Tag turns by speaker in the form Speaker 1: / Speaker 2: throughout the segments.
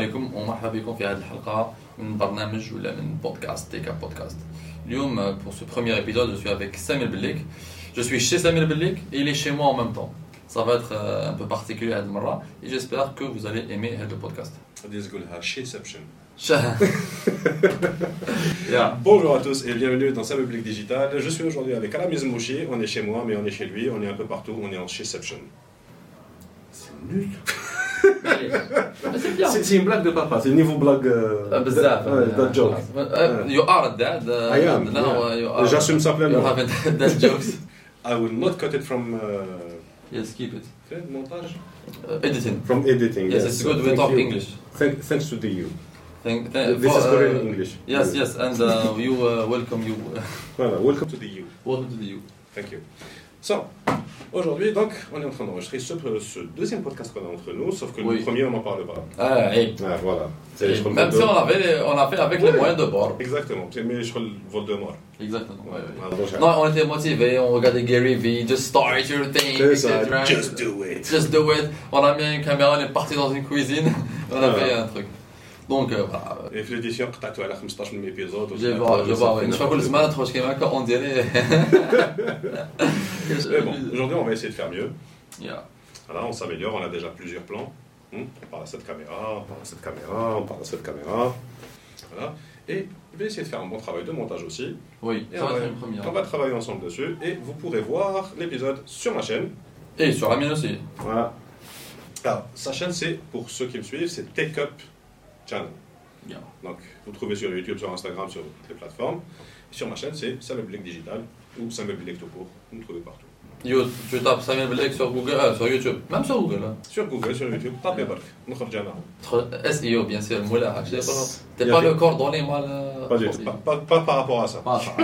Speaker 1: عليكم ومرحبا بكم في هذه الحلقة من برنامج ولا من بودكاست تيكا بودكاست. اليوم pour ce premier épisode, je suis avec Samir Bellik. Je suis chez Samir Bellik et il est chez moi en même temps. Ça va être un peu particulier هذه المرة et j'espère que vous allez aimer ce podcast.
Speaker 2: Yeah. Bonjour à tous et bienvenue dans Samir Bellik Digital. Je suis aujourd'hui avec Alam Mouchi, on est chez moi mais on est chez lui, on est un peu partout, on est en Sheception. C'est nul. C'est une blague de papa, c'est le niveau blague. That joke.
Speaker 1: You are a dad.
Speaker 2: I am.
Speaker 1: No,
Speaker 2: j'assume ça pleinement.
Speaker 1: You haven't dad jokes.
Speaker 2: I will not cut it from.
Speaker 1: Yes, keep it.
Speaker 2: Montage.
Speaker 1: Editing.
Speaker 2: From editing.
Speaker 1: Yes, it's good. We talk English.
Speaker 2: Thanks to you.
Speaker 1: This
Speaker 2: is Korean English.
Speaker 1: Yes, and you welcome you.
Speaker 2: Voilà, welcome to the you.
Speaker 1: Welcome to the you.
Speaker 2: Thank you. So, aujourd'hui, donc, on est en train d'enregistrer ce deuxième podcast qu'on a entre nous, sauf que le premier, on n'en parle pas. Voilà.
Speaker 1: Même si on a fait avec les moyens de bord.
Speaker 2: Exactement, mais je crois le Voldemort.
Speaker 1: Exactement. Non, on était motivés, on regardait Gary Vee, just start your thing.
Speaker 2: C'est ça, just do it.
Speaker 1: Just do it. On a mis une caméra, on est parti dans une cuisine, on a fait un truc. Donc voilà.
Speaker 2: Et في l'édition قطعتوا على 15 épisode.
Speaker 1: Je vois, une fois que le semaine تخرج كيما هكا on dirait.
Speaker 2: Mais bon, aujourd'hui on va essayer de faire mieux.
Speaker 1: Yeah.
Speaker 2: Voilà, on s'améliore, on a déjà plusieurs plans. On parle à cette caméra, on parle à cette caméra, on parle à cette caméra. Voilà. Et je vais essayer de faire un bon travail de montage aussi.
Speaker 1: Oui,
Speaker 2: et
Speaker 1: ça va être une première.
Speaker 2: On va travailler ensemble dessus et vous pourrez voir l'épisode sur ma chaîne.
Speaker 1: Et sur la mienne aussi.
Speaker 2: Voilà. Alors, sa chaîne c'est, pour ceux qui me suivent, c'est Take Up Channel.
Speaker 1: Yeah.
Speaker 2: Donc, vous trouvez sur YouTube, sur Instagram, sur toutes les plateformes. Et sur ma chaîne, c'est Samir Bellik Digital ou Samir Bellik tout court. Vous me trouvez partout.
Speaker 1: Tu tapes Samir Bellik sur Google, sur YouTube, même sur Google. Hein.
Speaker 2: Sur Google, sur YouTube, tapez Bark.
Speaker 1: SEO, bien sûr, moula. T'es pas le coordonné mal.
Speaker 2: Pas du tout. Pas par rapport à ça.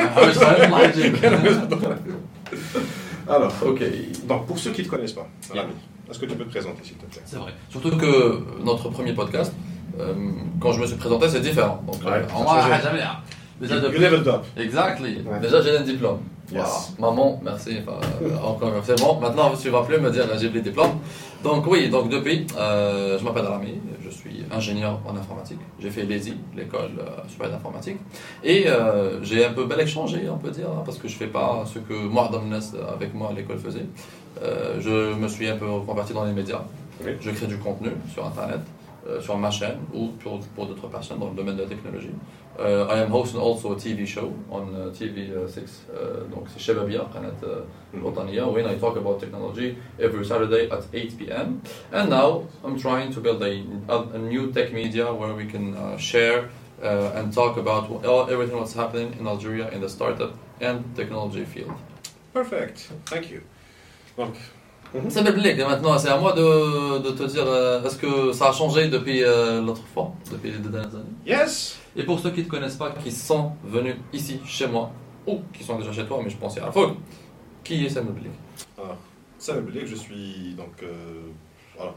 Speaker 2: Alors, ok. Donc, pour ceux qui ne te connaissent pas, est-ce que tu peux te présenter, s'il te plaît?
Speaker 1: C'est vrai. Surtout que notre premier podcast, quand je me suis présenté, c'est différent. Donc, on va jamais. Déjà
Speaker 2: you leveled up.
Speaker 1: Exactly.
Speaker 2: Ouais.
Speaker 1: Déjà, j'ai un diplôme.
Speaker 2: Yes.
Speaker 1: Voilà. Maman, merci. Encore c'est bon. Maintenant, tu ne vas plus me dire j'ai les diplômes. Donc oui, donc depuis, je m'appelle Rami. Je suis ingénieur en informatique. J'ai fait l'ESI, l'école supérieure d'informatique. Et j'ai un peu changé, on peut dire, parce que je ne fais pas ce que moi, avec moi, à l'école faisait. Je me suis un peu converti dans les médias.
Speaker 2: Oui.
Speaker 1: Je crée du contenu sur Internet, sur ma chaîne ou pour d'autres personnes dans le domaine de la technologie. I am hosting also a TV show on TV6, donc c'est Shababia, قناة الوطنية, when I talk about technology every Saturday at 8 p.m. And now I'm trying to build a new tech media where we can share and talk about everything what's happening in Algeria in the startup and technology field.
Speaker 2: Perfect, thank you. Donc,
Speaker 1: Samir Bellik, maintenant c'est à moi de te dire, est-ce que ça a changé depuis l'autre fois, depuis les 2 dernières années?
Speaker 2: Yes.
Speaker 1: Et pour ceux qui ne te connaissent pas, qui sont venus ici, chez moi, ou qui sont déjà chez toi, mais je pense à la fois, qui est Samir Bellik?
Speaker 2: Alors, Samir Bellik, je suis donc voilà,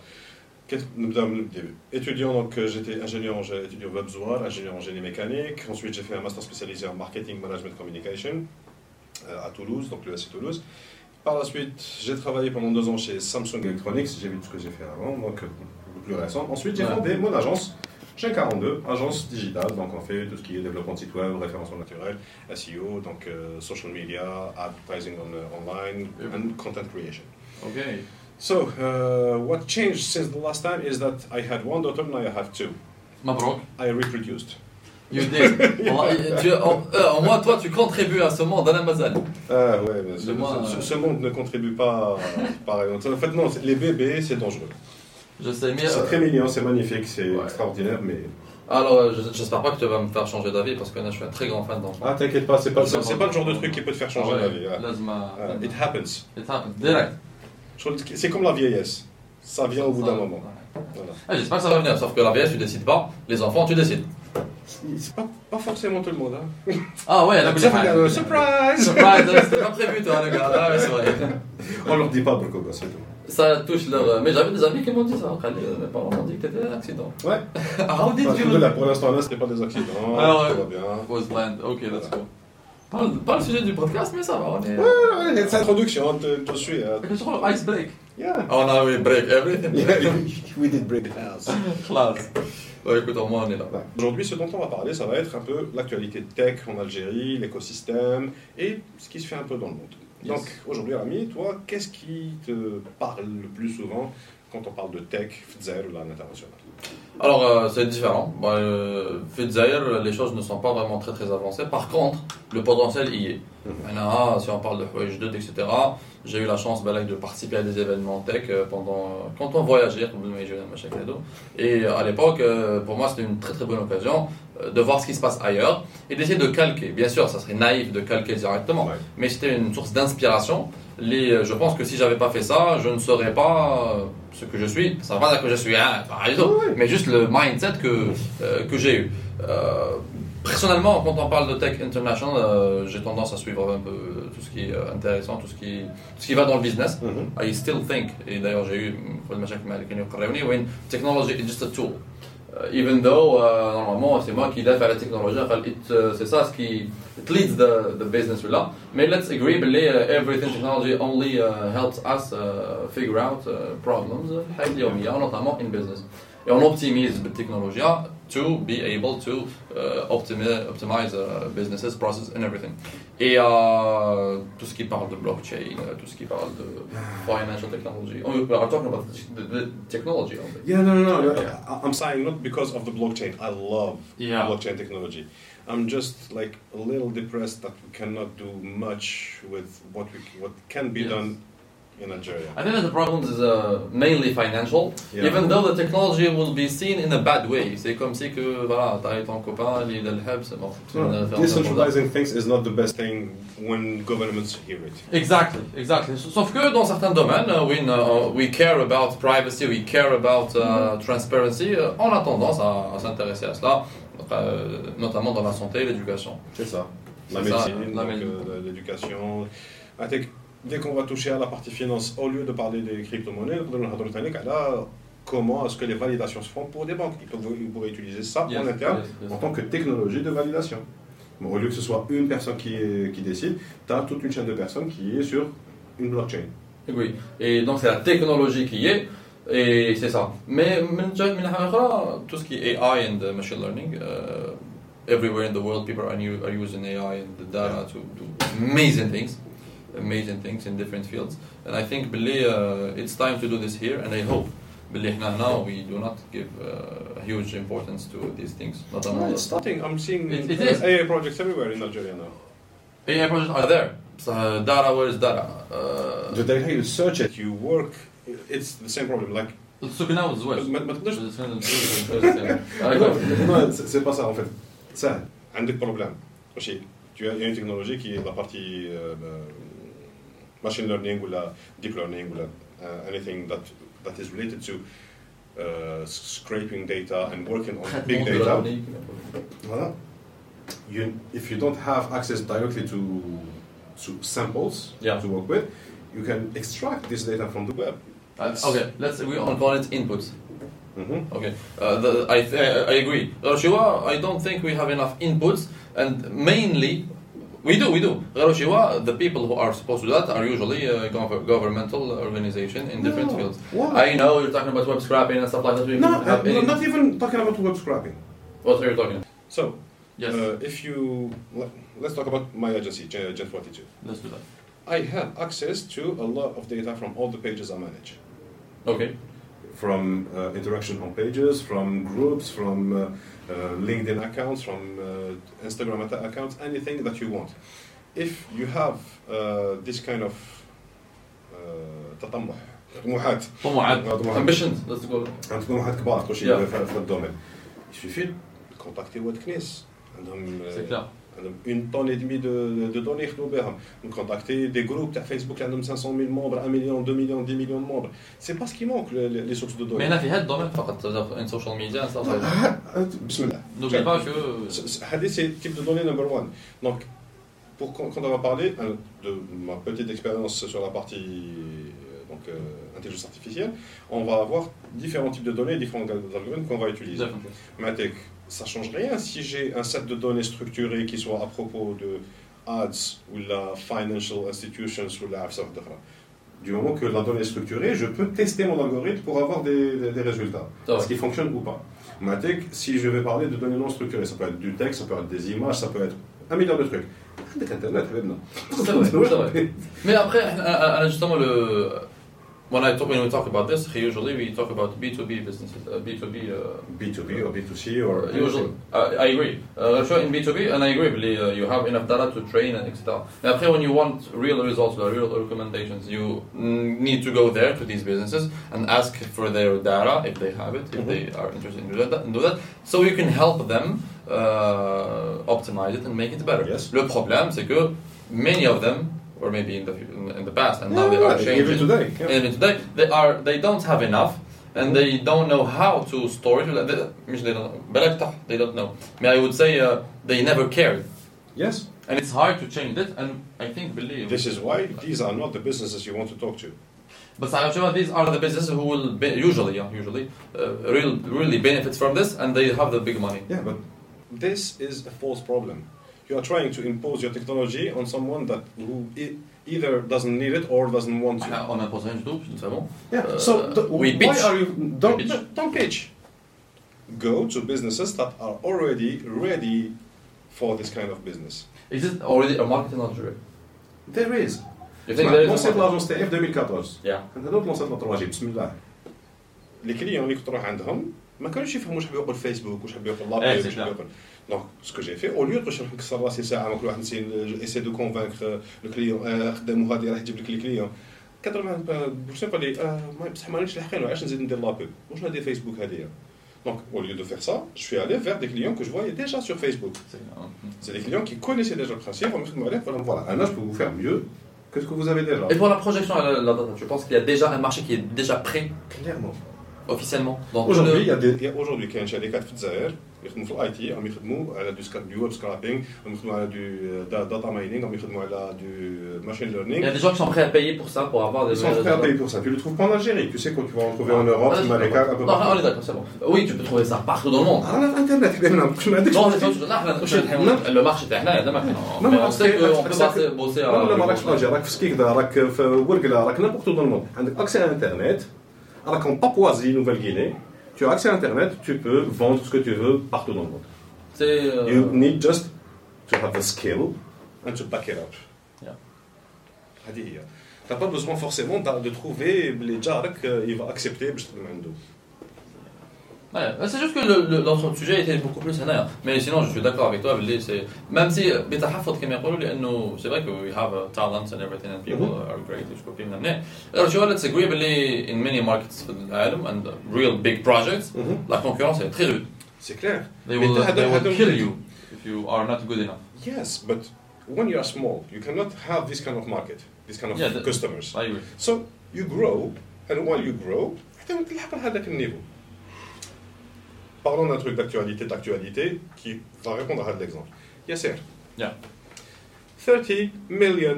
Speaker 2: étudiant, donc j'étais ingénieur en WebZoar, ingénieur en génie mécanique. Ensuite, j'ai fait un master spécialisé en marketing, management, communication à Toulouse, donc l'ESC Toulouse. Par la suite, j'ai travaillé pendant 2 ans chez Samsung Electronics, j'ai vu tout ce que j'ai fait avant, donc le plus récent. Ensuite, j'ai fondé mon agence, Gen42, agence digitale, donc on fait tout ce qui est développement de site web, référencement naturel, SEO, donc social media, advertising online, and content creation.
Speaker 1: Okay.
Speaker 2: So, what changed since the last time is that I had 1 daughter, now I have 2.
Speaker 1: Mabrouk.
Speaker 2: I reproduced.
Speaker 1: You did. Au moins, toi, tu contribues à ce monde, Alain Mazal.
Speaker 2: Ah ouais, mais ce monde ne contribue pas pareil. En fait, non, les bébés, c'est dangereux.
Speaker 1: Je sais, mais...
Speaker 2: C'est très mignon, c'est magnifique, c'est extraordinaire, mais...
Speaker 1: Alors, j'espère pas que tu vas me faire changer d'avis, parce que là, je suis un très grand fan d'enfants.
Speaker 2: Ah, t'inquiète pas, c'est pas le genre de truc qui peut te faire changer d'avis. It happens.
Speaker 1: It happens, direct.
Speaker 2: C'est comme la vieillesse. Ça vient au bout d'un moment.
Speaker 1: Voilà. J'espère que ça va venir, sauf que la vieillesse, tu décides pas. Les enfants, tu décides.
Speaker 2: C'est pas forcément tout le monde, hein.
Speaker 1: Ah ouais, la
Speaker 2: surprise!
Speaker 1: Surprise! C'était pas prévu, toi, le gars. Ah ouais, c'est vrai.
Speaker 2: On leur dit pas, Burkoba, c'est tout.
Speaker 1: Ça touche leur... Mais j'avais des amis qui m'ont dit ça. Mes parents m'ont dit que t'étais un accident.
Speaker 2: Ouais.
Speaker 1: How did you...
Speaker 2: Là, pour l'instant, là, c'était pas des accidents.
Speaker 1: Alors,
Speaker 2: tout va bien.
Speaker 1: Was planned. Ok, let's go. Pas le sujet du podcast, mais ça va, on est...
Speaker 2: Ouais, c'est l'introduction, je suis...
Speaker 1: Ice break.
Speaker 2: Yeah.
Speaker 1: On a we break everything.
Speaker 2: Yeah, we did break the house.
Speaker 1: Classe. Bah écoute, au moins on est là.
Speaker 2: Aujourd'hui, ce dont on va parler, ça va être un peu l'actualité tech en Algérie, l'écosystème et ce qui se fait un peu dans le monde.
Speaker 1: Yes.
Speaker 2: Donc aujourd'hui, Rami, toi, qu'est-ce qui te parle le plus souvent quand on parle de tech, Fdzaïr ou à l'international?
Speaker 1: Alors c'est différent. Fidzaïr, les choses ne sont pas vraiment très très avancées. Par contre, le potentiel y est. Si on parle de Houaj 2, etc., j'ai eu la chance de participer à des événements tech quand on voyageait. Et à l'époque, pour moi, c'était une très très bonne occasion de voir ce qui se passe ailleurs et d'essayer de calquer. Bien sûr, ça serait naïf de calquer directement, mais c'était une source d'inspiration. Je pense que si j'avais pas fait ça, je ne serais pas ce que je suis. Ça ne veut pas dire que je suis par exemple, mais juste le mindset que j'ai eu. Personnellement, quand on parle de tech international, j'ai tendance à suivre un peu tout ce qui est intéressant, tout ce qui va dans le business. I still think, et d'ailleurs j'ai eu technology is just a tool. Even though normalement c'est moi qui défends la technologie, c'est ça ce qui it leads the business là. Mais let's agree that everything technology only helps us figure out problems notamment in business. Et on optimise la technologie to be able to optimize businesses, process and everything. Et tout ce qui parle de blockchain, tout ce qui parle de financial technology. We are talking about the technology only.
Speaker 2: Yeah, no. I'm saying not because of the blockchain. I love blockchain technology. I'm just like a little depressed that we cannot do much with what can be done in Algeria.
Speaker 1: I think that the problem is mainly financial, even though the technology will be seen in a bad way. C'est comme si que voilà, t'as ton copain, il est dans le hub, c'est bon.
Speaker 2: Decentralizing things is not the best thing when governments hear it.
Speaker 1: Exactly. Sauf que dans certains domaines, we care about privacy, we care about transparency. On a tendance à s'intéresser à cela, notamment dans la santé et l'éducation.
Speaker 2: C'est ça. La médecine, l'éducation. I think dès qu'on va toucher à la partie finance, au lieu de parler des crypto-monnaies, comment est-ce que les validations se font pour des banques? Ils pourraient utiliser ça en interne en tant que technologie de validation. Bon, au lieu que ce soit une personne qui décide, tu as toute une chaîne de personnes qui est sur une blockchain.
Speaker 1: Oui, et donc c'est la technologie qui est, et c'est ça. Mais tout ce qui est AI and machine learning, everywhere in the world people are using AI and the data to do amazing things in different fields, and I think it's time to do this here, and I hope now we do not give a huge importance to these things.
Speaker 2: It's starting. I'm seeing AI projects everywhere in Algeria now.
Speaker 1: AI projects are there. Data, where is data?
Speaker 2: The data you search it, you work. It's the same problem. Like. C'est pas ça en fait. Ça, un des problèmes. Tu as une technologie qui est la partie machine learning ou la deep learning ou anything that is related to scraping data and working on big data. Voilà. If you don't have access directly to samples to work with, you can extract this data from the web.
Speaker 1: Okay, we call it inputs. Okay, I agree. I don't think we have enough inputs, and mainly we do. The people who are supposed to do that are usually governmental organization in different fields.
Speaker 2: What?
Speaker 1: I know you're talking about web scrapping and stuff like that.
Speaker 2: Not even talking about web scrapping.
Speaker 1: What are you talking about?
Speaker 2: So,
Speaker 1: yes.
Speaker 2: Let's talk about my agency, Gen42.
Speaker 1: Let's do that.
Speaker 2: I have access to a lot of data from all the pages I manage.
Speaker 1: Okay.
Speaker 2: From interaction on pages, from groups, from LinkedIn accounts, from Instagram accounts, anything that you want. If you have this kind of طموحات
Speaker 1: ambitions, let's go.
Speaker 2: عندك طموحات كبار كل شيء في الدومين. Il suffit de contacter WordKness.
Speaker 1: C'est clair.
Speaker 2: Une tonne et demie de données يخدموا بهم. Contacter des groupes تاع فيسبوك اللي عندهم 500 000 membres, 1 million, 2 millions, 10 millions de membres. C'est pas ce qui manque les sources de données.
Speaker 1: Mais هنا في هذا الدومين فقط ان سوشيال ميديا
Speaker 2: بسم الله.
Speaker 1: N'oublie pas que
Speaker 2: هذه c'est type de données number one. Donc quand on va parler de ma petite expérience sur la partie intelligence artificielle, on va avoir différents types de données, différents algorithmes qu'on va utiliser. Mais ça ne change rien si j'ai un set de données structurées qui soit à propos de ads ou la financial institutions ou la du moment que la donnée est structurée, je peux tester mon algorithme pour avoir des résultats. Est-ce qu'il fonctionne ou pas? Matic, si je vais parler de données non structurées, ça peut être du texte, ça peut être des images, ça peut être un milliard de trucs. Avec Internet,
Speaker 1: c'est vrai. Mais après, justement, when we talk about this, usually we talk about B2B businesses, B2B.
Speaker 2: B2B or B2C or.
Speaker 1: Usually, I agree. In B2B, and I agree, you have enough data to train, etc. And après, when you want real results, real recommendations, you need to go there to these businesses and ask for their data if they have it, if they are interested in do that, so you can help them optimize it and make it better.
Speaker 2: Yes.
Speaker 1: Le problème, c'est que many of them, or maybe in the past, and now they are changing.
Speaker 2: Even today,
Speaker 1: even today, they don't have enough, and they don't know how to store it. They don't know. I would say they never cared.
Speaker 2: Yes.
Speaker 1: And it's hard to change it. And I think
Speaker 2: this is why these are not the businesses you want to talk to.
Speaker 1: But these are the businesses who will usually really benefit from this, and they have the big money.
Speaker 2: Yeah, but this is a false problem. You are trying to impose your technology on someone who either doesn't need it or doesn't want to.
Speaker 1: On impose rien du tout, c'est bon.
Speaker 2: Yeah. So
Speaker 1: we pitch.
Speaker 2: Why are you don't pitch? Go to businesses that are already ready for this kind of business.
Speaker 1: Is it already a market in Algeria?
Speaker 2: There is.
Speaker 1: You think there is?
Speaker 2: lancé l'agence TF 2014.
Speaker 1: Yeah.
Speaker 2: هذوك lancé البروجي بسم الله. les clients اللي كنت نروح عندهم ما كانوش يفهموا واش حاب يقول فيسبوك واش حاب يقول لابيل واش حاب يقول. Donc, ce que j'ai fait, au lieu de نكسر راسي ساعة كل واحد essayer de convaincre le client خدامو غادي راح يجيب لك الكليون. كثر ما بورسون قال لي بصح مانيش لاحقين علاش نزيد ندير لابيل واش ندير فيسبوك هذه. Donc, au lieu de faire ça, je suis allé vers des clients que je voyais déjà sur Facebook. C'est des clients qui connaissaient déjà le principe. Voilà, un je peux vous faire mieux que ce que vous avez déjà.
Speaker 1: Et pour la projection à la data, tu penses qu'il y a déjà un marché qui est déjà prêt?
Speaker 2: Clairement.
Speaker 1: Officiellement.
Speaker 2: Aujourd'hui, il y a aujourd'hui كاين شركات في الجزائر يخدموا في الاي تي، عم يخدموا على du web scraping، عم يخدموا على du data mining، عم يخدموا على du machine learning.
Speaker 1: Il y a des gens qui sont prêts à payer pour ça, pour avoir des.
Speaker 2: Ils sont prêts à payer pour ça. Tu le trouves pas en Algérie. Tu sais quand tu vas en trouver en Europe, Malika, un peu partout.
Speaker 1: Non, on est d'accord, c'est bon. Oui, tu peux trouver ça partout dans le monde.
Speaker 2: على الانترنت حبيبنا ما عندكش.
Speaker 1: Non, le marché تاعنا هذا ما كاين. On sait qu'on peut bosser à.
Speaker 2: لا ما راكش باجي، راك في سكيكدا، راك في ورقله، راك n'importe où dans le monde. عندك accès à internet. راك en Papouasie, Nouvelle-Guinée. Tu as accès à internet, tu peux vendre ce que tu veux partout dans le monde. You need just to have the skill and to back it up. Yeah. Tu n'as pas besoin forcément de trouver les jarks il va accepter باش تخدم عنده.
Speaker 1: Ouais, c'est juste que notre sujet était beaucoup plus honnête. Mais sinon, je suis d'accord avec toi. Même si, c'est vrai que we have talents and everything and people are great. Alors, let's agree in many markets and real big projects, la concurrence est très rude.
Speaker 2: C'est clair.
Speaker 1: They will kill you if you are not good enough.
Speaker 2: Yes, but when you are small, you cannot have this kind of market, this kind of customers.
Speaker 1: I agree.
Speaker 2: So you grow, and while you grow, تلحق لهذاك النيفو. Parlons d'un truc d'actualité qui va répondre à l'exemple. Yasser.
Speaker 1: Yeah.
Speaker 2: $30 million.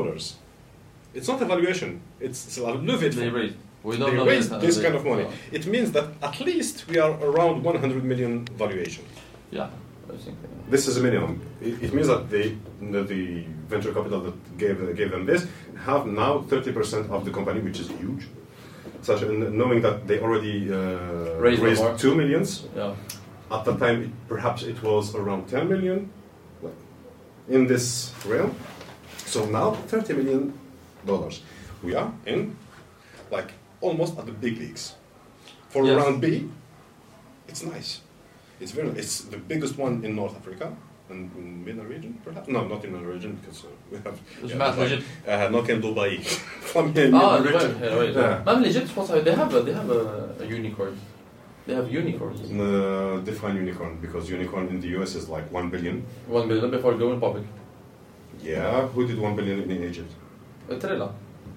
Speaker 2: It's not a valuation. It's a levée de fonds. They raised this kind of money. It means that at least we are around 100 million valuation.
Speaker 1: Yeah, I think.
Speaker 2: This is a minimum. It means that the venture capital that gave them this have now 30% of the company, which is huge. Such knowing that they already raised 2 million.
Speaker 1: Yeah.
Speaker 2: At the time, perhaps it was around 10 million in this realm. So now, $30 million. We are in, like, almost at the big leagues. For round B, it's nice. It's the biggest one in North Africa. And in MENA region, perhaps? No, not in MENA region, because we have... not in Dubai.
Speaker 1: Même l'Égypte, je pense, they have a unicorn. They have unicorns.
Speaker 2: Define unicorn, because unicorn in the US is like 1 billion.
Speaker 1: 1 billion before going public.
Speaker 2: Yeah, who did 1 billion in Egypt?
Speaker 1: Trella.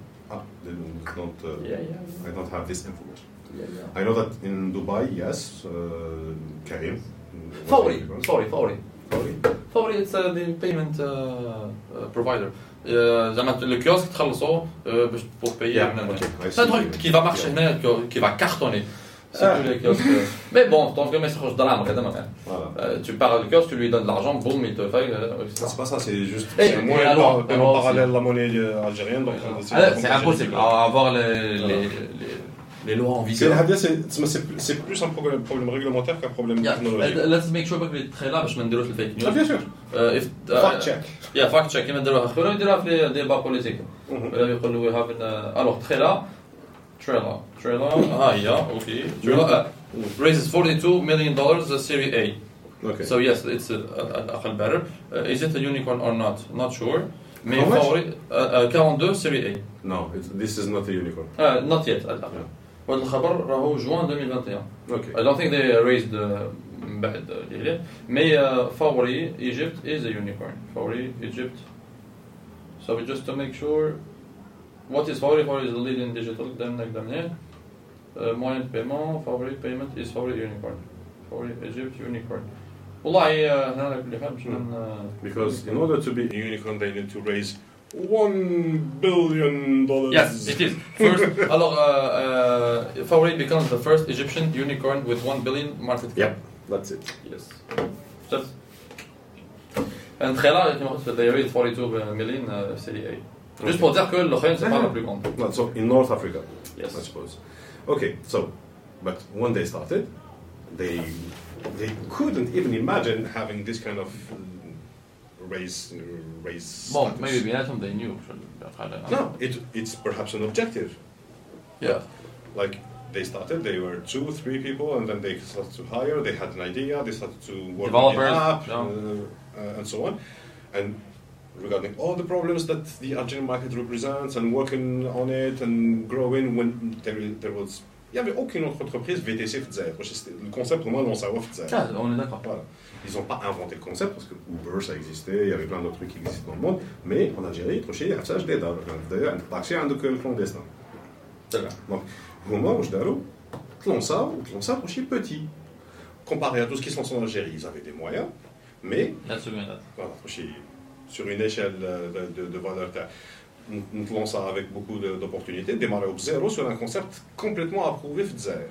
Speaker 2: I don't have this information.
Speaker 1: Yeah.
Speaker 2: I know that in Dubai, yes, Karim.
Speaker 1: Fawri, it's the payment provider. زعما le kiosque تخلصوا باش pour payer.
Speaker 2: C'est
Speaker 1: un truc qui va marcher هنا, qui va cartonner. C'est plus les kiosques. Mais bon, tant que c'est proche de l'âme, tu parles du kiosque, tu lui donnes de l'argent, boum, il te fait.
Speaker 2: C'est pas ça, c'est juste.
Speaker 1: Et
Speaker 2: C'est moins en parallèle la monnaie algérienne. Donc
Speaker 1: c'est impossible. Avoir les lois en vigueur.
Speaker 2: C'est plus un problème réglementaire qu'un problème technologique.
Speaker 1: Let's make sure que les traits là, je me déroule le fake news.
Speaker 2: Bien sûr. Fact check.
Speaker 1: Yeah, fact check. Il me déroule. Il me déroule les débats politiques. Alors, traits là. Trailer, okay. Trailer raises $42 million Series A.
Speaker 2: Okay.
Speaker 1: So yes, it's a better. Is it a unicorn or not? Not sure. Mais
Speaker 2: How much?
Speaker 1: 42 Series A.
Speaker 2: No, this is not a unicorn.
Speaker 1: Not yet. والخبر راهو جوان 2021.
Speaker 2: Okay.
Speaker 1: I don't think they raised بعد ديالي. Mais Fawry Egypt is a unicorn. Fawry Egypt. So just to make sure. What is Fawry? Fawry is the lead in digital. Moyen de paiement. Fawry payment is Fawry unicorn. Fawry Egypt unicorn. والله هنا كل حال مش
Speaker 2: Because in order to be a unicorn, they need to raise $1 billion.
Speaker 1: Yes, it is. First, alors Fawry becomes the first Egyptian unicorn with 1 billion market cap.
Speaker 2: Yep, that's it.
Speaker 1: Yes. Just. And Khela, they raised 42 million Serie A. Juste pour dire que l'Okhayem, c'est pas la plus grande.
Speaker 2: No, so in North Africa,
Speaker 1: Yes.
Speaker 2: I suppose. Okay, so, but when they started, they couldn't even imagine having this kind of raise.
Speaker 1: Bon, maybe بيناتهم they knew.
Speaker 2: No, it's perhaps an objective.
Speaker 1: Yeah.
Speaker 2: Like they started, they were 2-3 people, and then they started to hire. They had an idea. They started to work
Speaker 1: Developers,
Speaker 2: on the app,
Speaker 1: yeah.
Speaker 2: and so on. And regarding all the problems that the Algerian market represents, and working on it and growing, when there was, il y avait aucune autre entreprise VTC في الجزائر. Le concept vraiment non savoir في الجزائر.
Speaker 1: On est d'accord.
Speaker 2: Voilà. Ils n'ont pas inventé le concept parce que Uber ça existait, il y avait plein d'autres trucs qui existent dans le monde, mais en Algérie, تروشي عفسه جديده. D'ailleurs, عندك طاكسي عندك الكلونديستان. Donc, au moment où je داروا تلونسا تروشي petit. Comparé à tout ce qui se lance en Algérie, ils avaient des moyens, mais voilà, تروشي sur une échelle de valeur, nous lançons ça avec beaucoup d'opportunités, démarrer au zéro sur un concept complètement approuvé في الجزائر.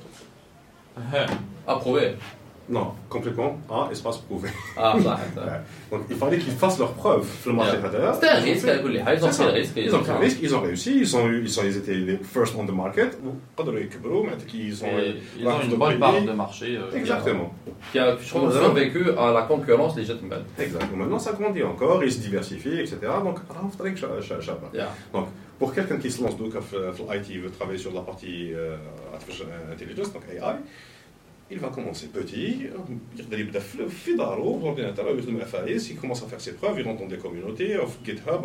Speaker 1: Approuvé.
Speaker 2: Non, complètement espace prouvé.
Speaker 1: Ah, ça.
Speaker 2: Donc il fallait qu'ils fassent leurs preuves sur le marché intérieur.
Speaker 1: C'était un risque, ils ont pris le risque.
Speaker 2: Ils ont pris le risque, ils ont réussi, ils étaient les first on the market. Ils ont
Speaker 1: une bonne part de marché.
Speaker 2: Exactement.
Speaker 1: Qui a survécu à la concurrence légitime.
Speaker 2: Exactement. Maintenant ça grandit encore, ils se diversifient, etc. Donc, donc pour quelqu'un qui se lance donc l'IT, veut travailler sur la partie artificial intelligence, donc AI, il va commencer petit, il commence à faire ses preuves, il rentre dans des communautés, GitHub,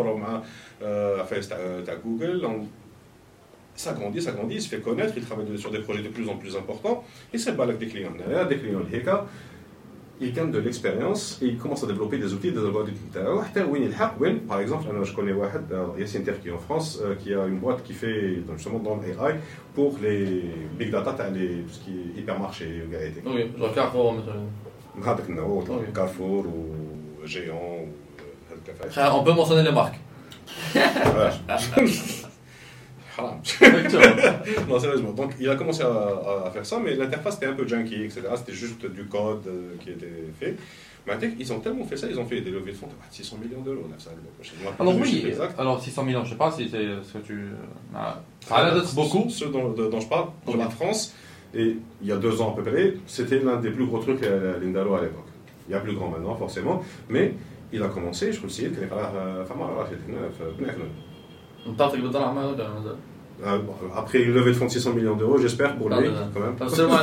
Speaker 2: Google, ça grandit, il se fait connaître, il travaille sur des projets de plus en plus importants, il se bat avec des clients il gagne de l'expérience et il commence à développer des outils, des algorithmes. Par exemple, je connais Yassine Terki en France qui a une boîte qui fait justement dans l'AI pour les big data, tout ce qui est hypermarché.
Speaker 1: Oui, genre Carrefour.
Speaker 2: Carrefour ou Géant.
Speaker 1: On peut mentionner les marques.
Speaker 2: Non, sérieusement. Donc, il a commencé à faire ça, mais l'interface était un peu junky, etc. C'était juste du code qui était fait. Mais ils ont tellement fait ça, ils ont fait des levées de fonds de 600 millions d'euros.
Speaker 1: Alors oui, alors 600 millions, je ne sais pas si c'est ce que tu... Ça a l'air beaucoup.
Speaker 2: Ceux dont je parle, pour la France, et il y a 2 ans à peu près, c'était l'un des plus gros trucs à Lindalo à l'époque. Il y a plus grand maintenant, forcément, mais il a commencé, je trouve que c'est après une levée de fonds de 600 millions d'euros, j'espère pour lui, quand même.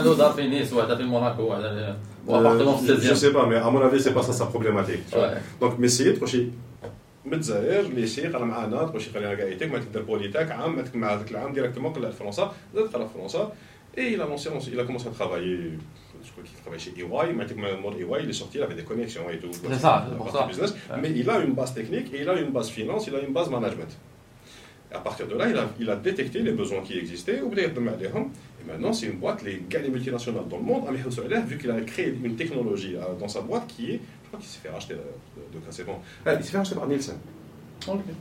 Speaker 2: Je sais pas, mais à mon avis, c'est pas ça sa problématique. Donc, mais c'est تخشي متزاير اللي يصير على معنا تخشي خلينا قايتك ما تقدر بوليتاك عام ما مع هذاك العام ديريكتومون قلع فرنسا دخل فرنسا et il a commencé à travailler. Je crois qu'il travaille chez EY, il est sorti, il avait des connexions et tout.
Speaker 1: C'est ça, c'est pour ça.
Speaker 2: Business, mais il a une base technique, et il a une base finance, il a une base management. Et à partir de là, il a détecté les besoins qui existaient, et maintenant c'est une boîte, les gars des multinationales dans le monde, vu qu'il a créé une technologie dans sa boîte qui est, je crois qu'il s'est fait racheter de cas, c'est bon. Il s'est fait racheter par Nielsen.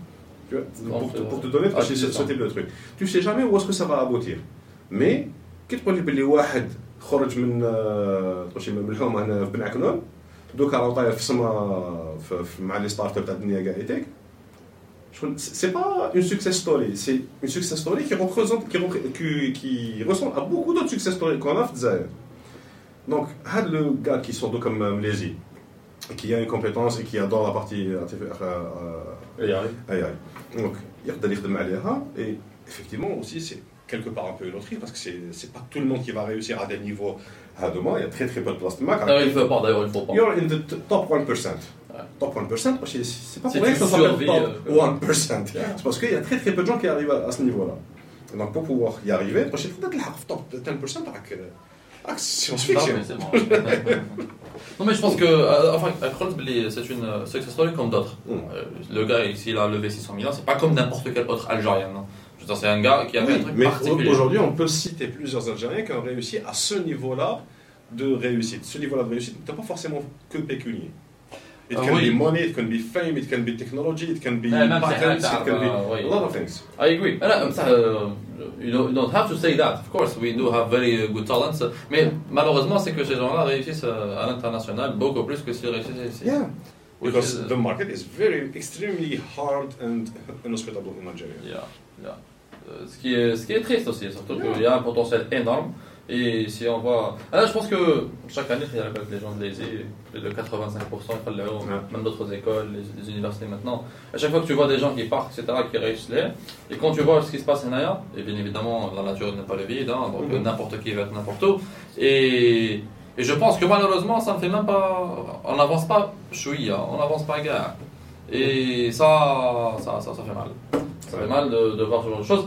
Speaker 1: Okay.
Speaker 2: Pour te donner ce type de truc. Tu sais jamais où est-ce que ça va aboutir. Mais كي تقول لي باللي واحد خرج من من الحومه هنا في بن عكنون دوكا راه طاير في السما مع لي ستارت اب تاع الدنيا كاع ايتيك شغل سي با اون سكسيس ستوري سي اون سكسيس ستوري qui ressemble à beaucoup d'autres success stories qu'on a في الجزائر. Donc هاد لو gars qui sort دوكا من مليزي qui a une compétence et qui adore la partie AI. Donc يقدر يخدم عليها et effectivement aussi c'est quelque part un peu une loterie parce que c'est pas tout le monde qui va réussir à des niveaux à demain. Il y a très peu de place de Mac.
Speaker 1: Il faut pas d'ailleurs, il faut pas.
Speaker 2: You're in the top 1%. Ouais. Top 1%, c'est pas pour rien que ça s'appelle top 1%. C'est parce qu'il y a très peu de gens qui arrivent à ce niveau-là. Donc pour pouvoir y arriver, il faut être le top 10% avec science-fiction.
Speaker 1: Non, mais c'est bon. Non mais je pense que enfin c'est une success story comme d'autres. Le gars s'il a levé 600 millions, c'est pas comme n'importe quel autre Algérien. Non. C'est un gars qui a fait un truc particulier.
Speaker 2: Mais aujourd'hui, on peut citer plusieurs Algériens qui ont réussi à ce niveau-là de réussite. Ce niveau-là de réussite n'est pas forcément que pécunier. It can be money, it can be fame, it can be technology, it can be patents, it can be a lot of things.
Speaker 1: I agree. You don't have to say that. Of course, we do have very good talents. Mais malheureusement, c'est que ces gens-là réussissent à l'international beaucoup plus que s'ils réussissent ici.
Speaker 2: Yeah. Because the market is extremely hard and inhospitable in Algeria.
Speaker 1: Yeah. Ce qui est triste aussi, surtout qu'il y a un potentiel énorme. Et si on voit. Là, je pense que chaque année, il y a les gens de l'ESI, plus de 85%, même d'autres écoles, les universités maintenant. À chaque fois que tu vois des gens qui partent, etc., qui réussissent là, et quand tu vois ce qui se passe en Aïa, et bien évidemment, la nature n'est pas le vide, hein, donc n'importe qui va être n'importe où. Et je pense que malheureusement, ça ne fait même pas. On n'avance pas chouïa, on n'avance pas gare. Et ça fait mal. Ça fait mal de voir ce genre de choses.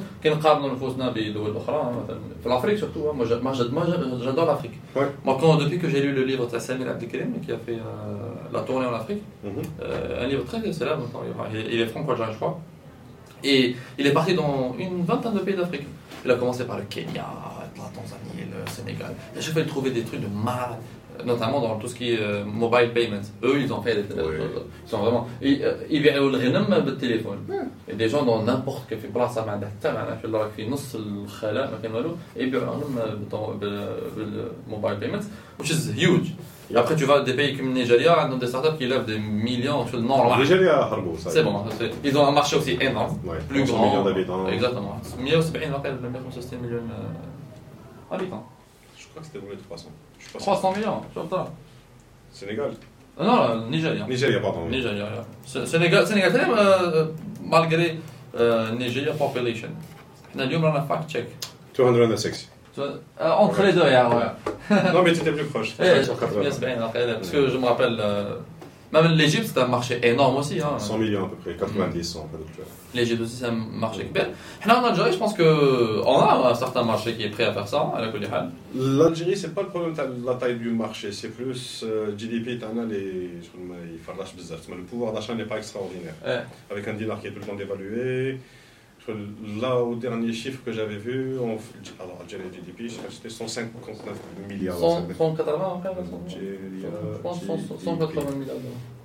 Speaker 1: L'Afrique surtout, moi j'adore l'Afrique.
Speaker 2: Ouais.
Speaker 1: Moi depuis que j'ai lu le livre de Samir Abdelkrim qui a fait la tournée en Afrique, un livre très célèbre, il est franco-algérien je crois, et il est parti dans une vingtaine de pays d'Afrique. Il a commencé par le Kenya, la Tanzanie, le Sénégal. Et j'ai fait trouver des trucs de malade. Notamment dans tout ce qui est mobile payments. Eux, ils ont fait des ils sont vraiment. Ils بيعوا الغنم بالتليفون. Et des gens dans n'importe quelle place ما عندها حتى معنى في راك في نص الخلاء ما كاين والو يبيعوا لهم بالموبايل payments which is huge. Et après tu vas des pays comme le Nigeria, عندهم des startups qui lèvent des millions sur le nord.
Speaker 2: Nigeria harbo ça.
Speaker 1: C'est bon, ils ont un marché aussi énorme, plus grand.
Speaker 2: Millions d'habitants.
Speaker 1: Exactement. 170 millions habitants.
Speaker 2: Je crois que c'était dans les 300.
Speaker 1: 300 millions, sur ça.
Speaker 2: Sénégal.
Speaker 1: Non, Nigeria.
Speaker 2: Nigeria, pardon.
Speaker 1: Nigeria. Sénégal, malgré Nigeria population. On a dit on a fact check.
Speaker 2: 206.
Speaker 1: Entre les deux, ouais.
Speaker 2: Non, mais tu étais plus proche.
Speaker 1: Parce que je me rappelle, même l'Égypte, c'est un marché énorme aussi. Hein.
Speaker 2: 100 millions à peu près, 90, 100 à peu près.
Speaker 1: L'Égypte aussi, c'est un marché clair. Là, en Algérie, je pense qu'on a un certain marché qui est prêt à faire ça, à la Colihal.
Speaker 2: L'Algérie, c'est pas le problème de la taille du marché, c'est plus GDP, le pouvoir d'achat n'est pas extraordinaire. Avec un dinar qui est tout le temps dévalué. Là, au dernier chiffre que j'avais vu, alors Algérie GDP, c'était 159 milliards.
Speaker 1: 180 après, je pense 180 milliards.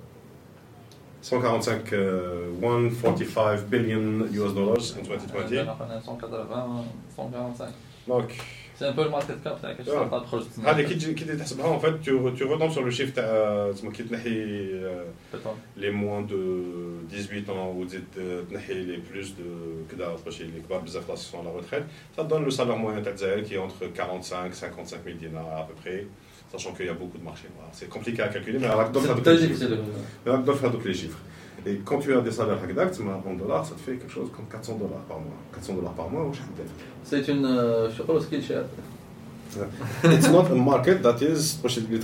Speaker 2: 145, 145 billion US dollars in 2020.
Speaker 1: 180, 145.
Speaker 2: Donc,
Speaker 1: c'est un peu le market cap, c'est quelque chose de proche.
Speaker 2: En fait, tu retombes sur le chiffre les moins de 18 ans ou les plus de qui sont à la retraite. Ça donne le salaire moyen qui est entre 45 55 000 dinars à peu près, sachant qu'il y a beaucoup de marchés. Voilà. C'est compliqué à calculer, mais on doit faire tous les chiffres. Et quand tu as des salaires en dollars, ça te fait quelque chose comme $400 par mois. $400 par mois,
Speaker 1: c'est une. Je sais pas ce qu'il cherche.
Speaker 2: It's not a market that is.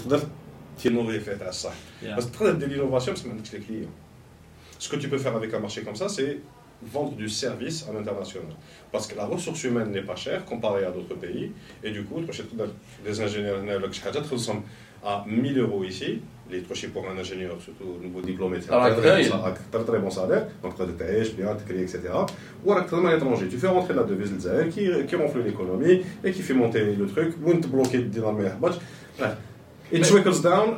Speaker 2: Parce que de l'innovation, c'est les clients. Ce que tu peux faire avec un marché comme ça, c'est vendre du service à l'international. Parce que la ressource humaine n'est pas chère comparée à d'autres pays. Et du coup, des ingénieurs à 1000 € ici. Les trochés pour un ingénieur, surtout nouveau diplômé, c'est un très bon salaire. Donc tu as des tâches, bien, tu crées, etc. Ou alors tu es à l'étranger, tu fais rentrer la devise qui renfle l'économie et qui fait monter le truc. Ou tu bloques dans le meilleur match. It trickles down.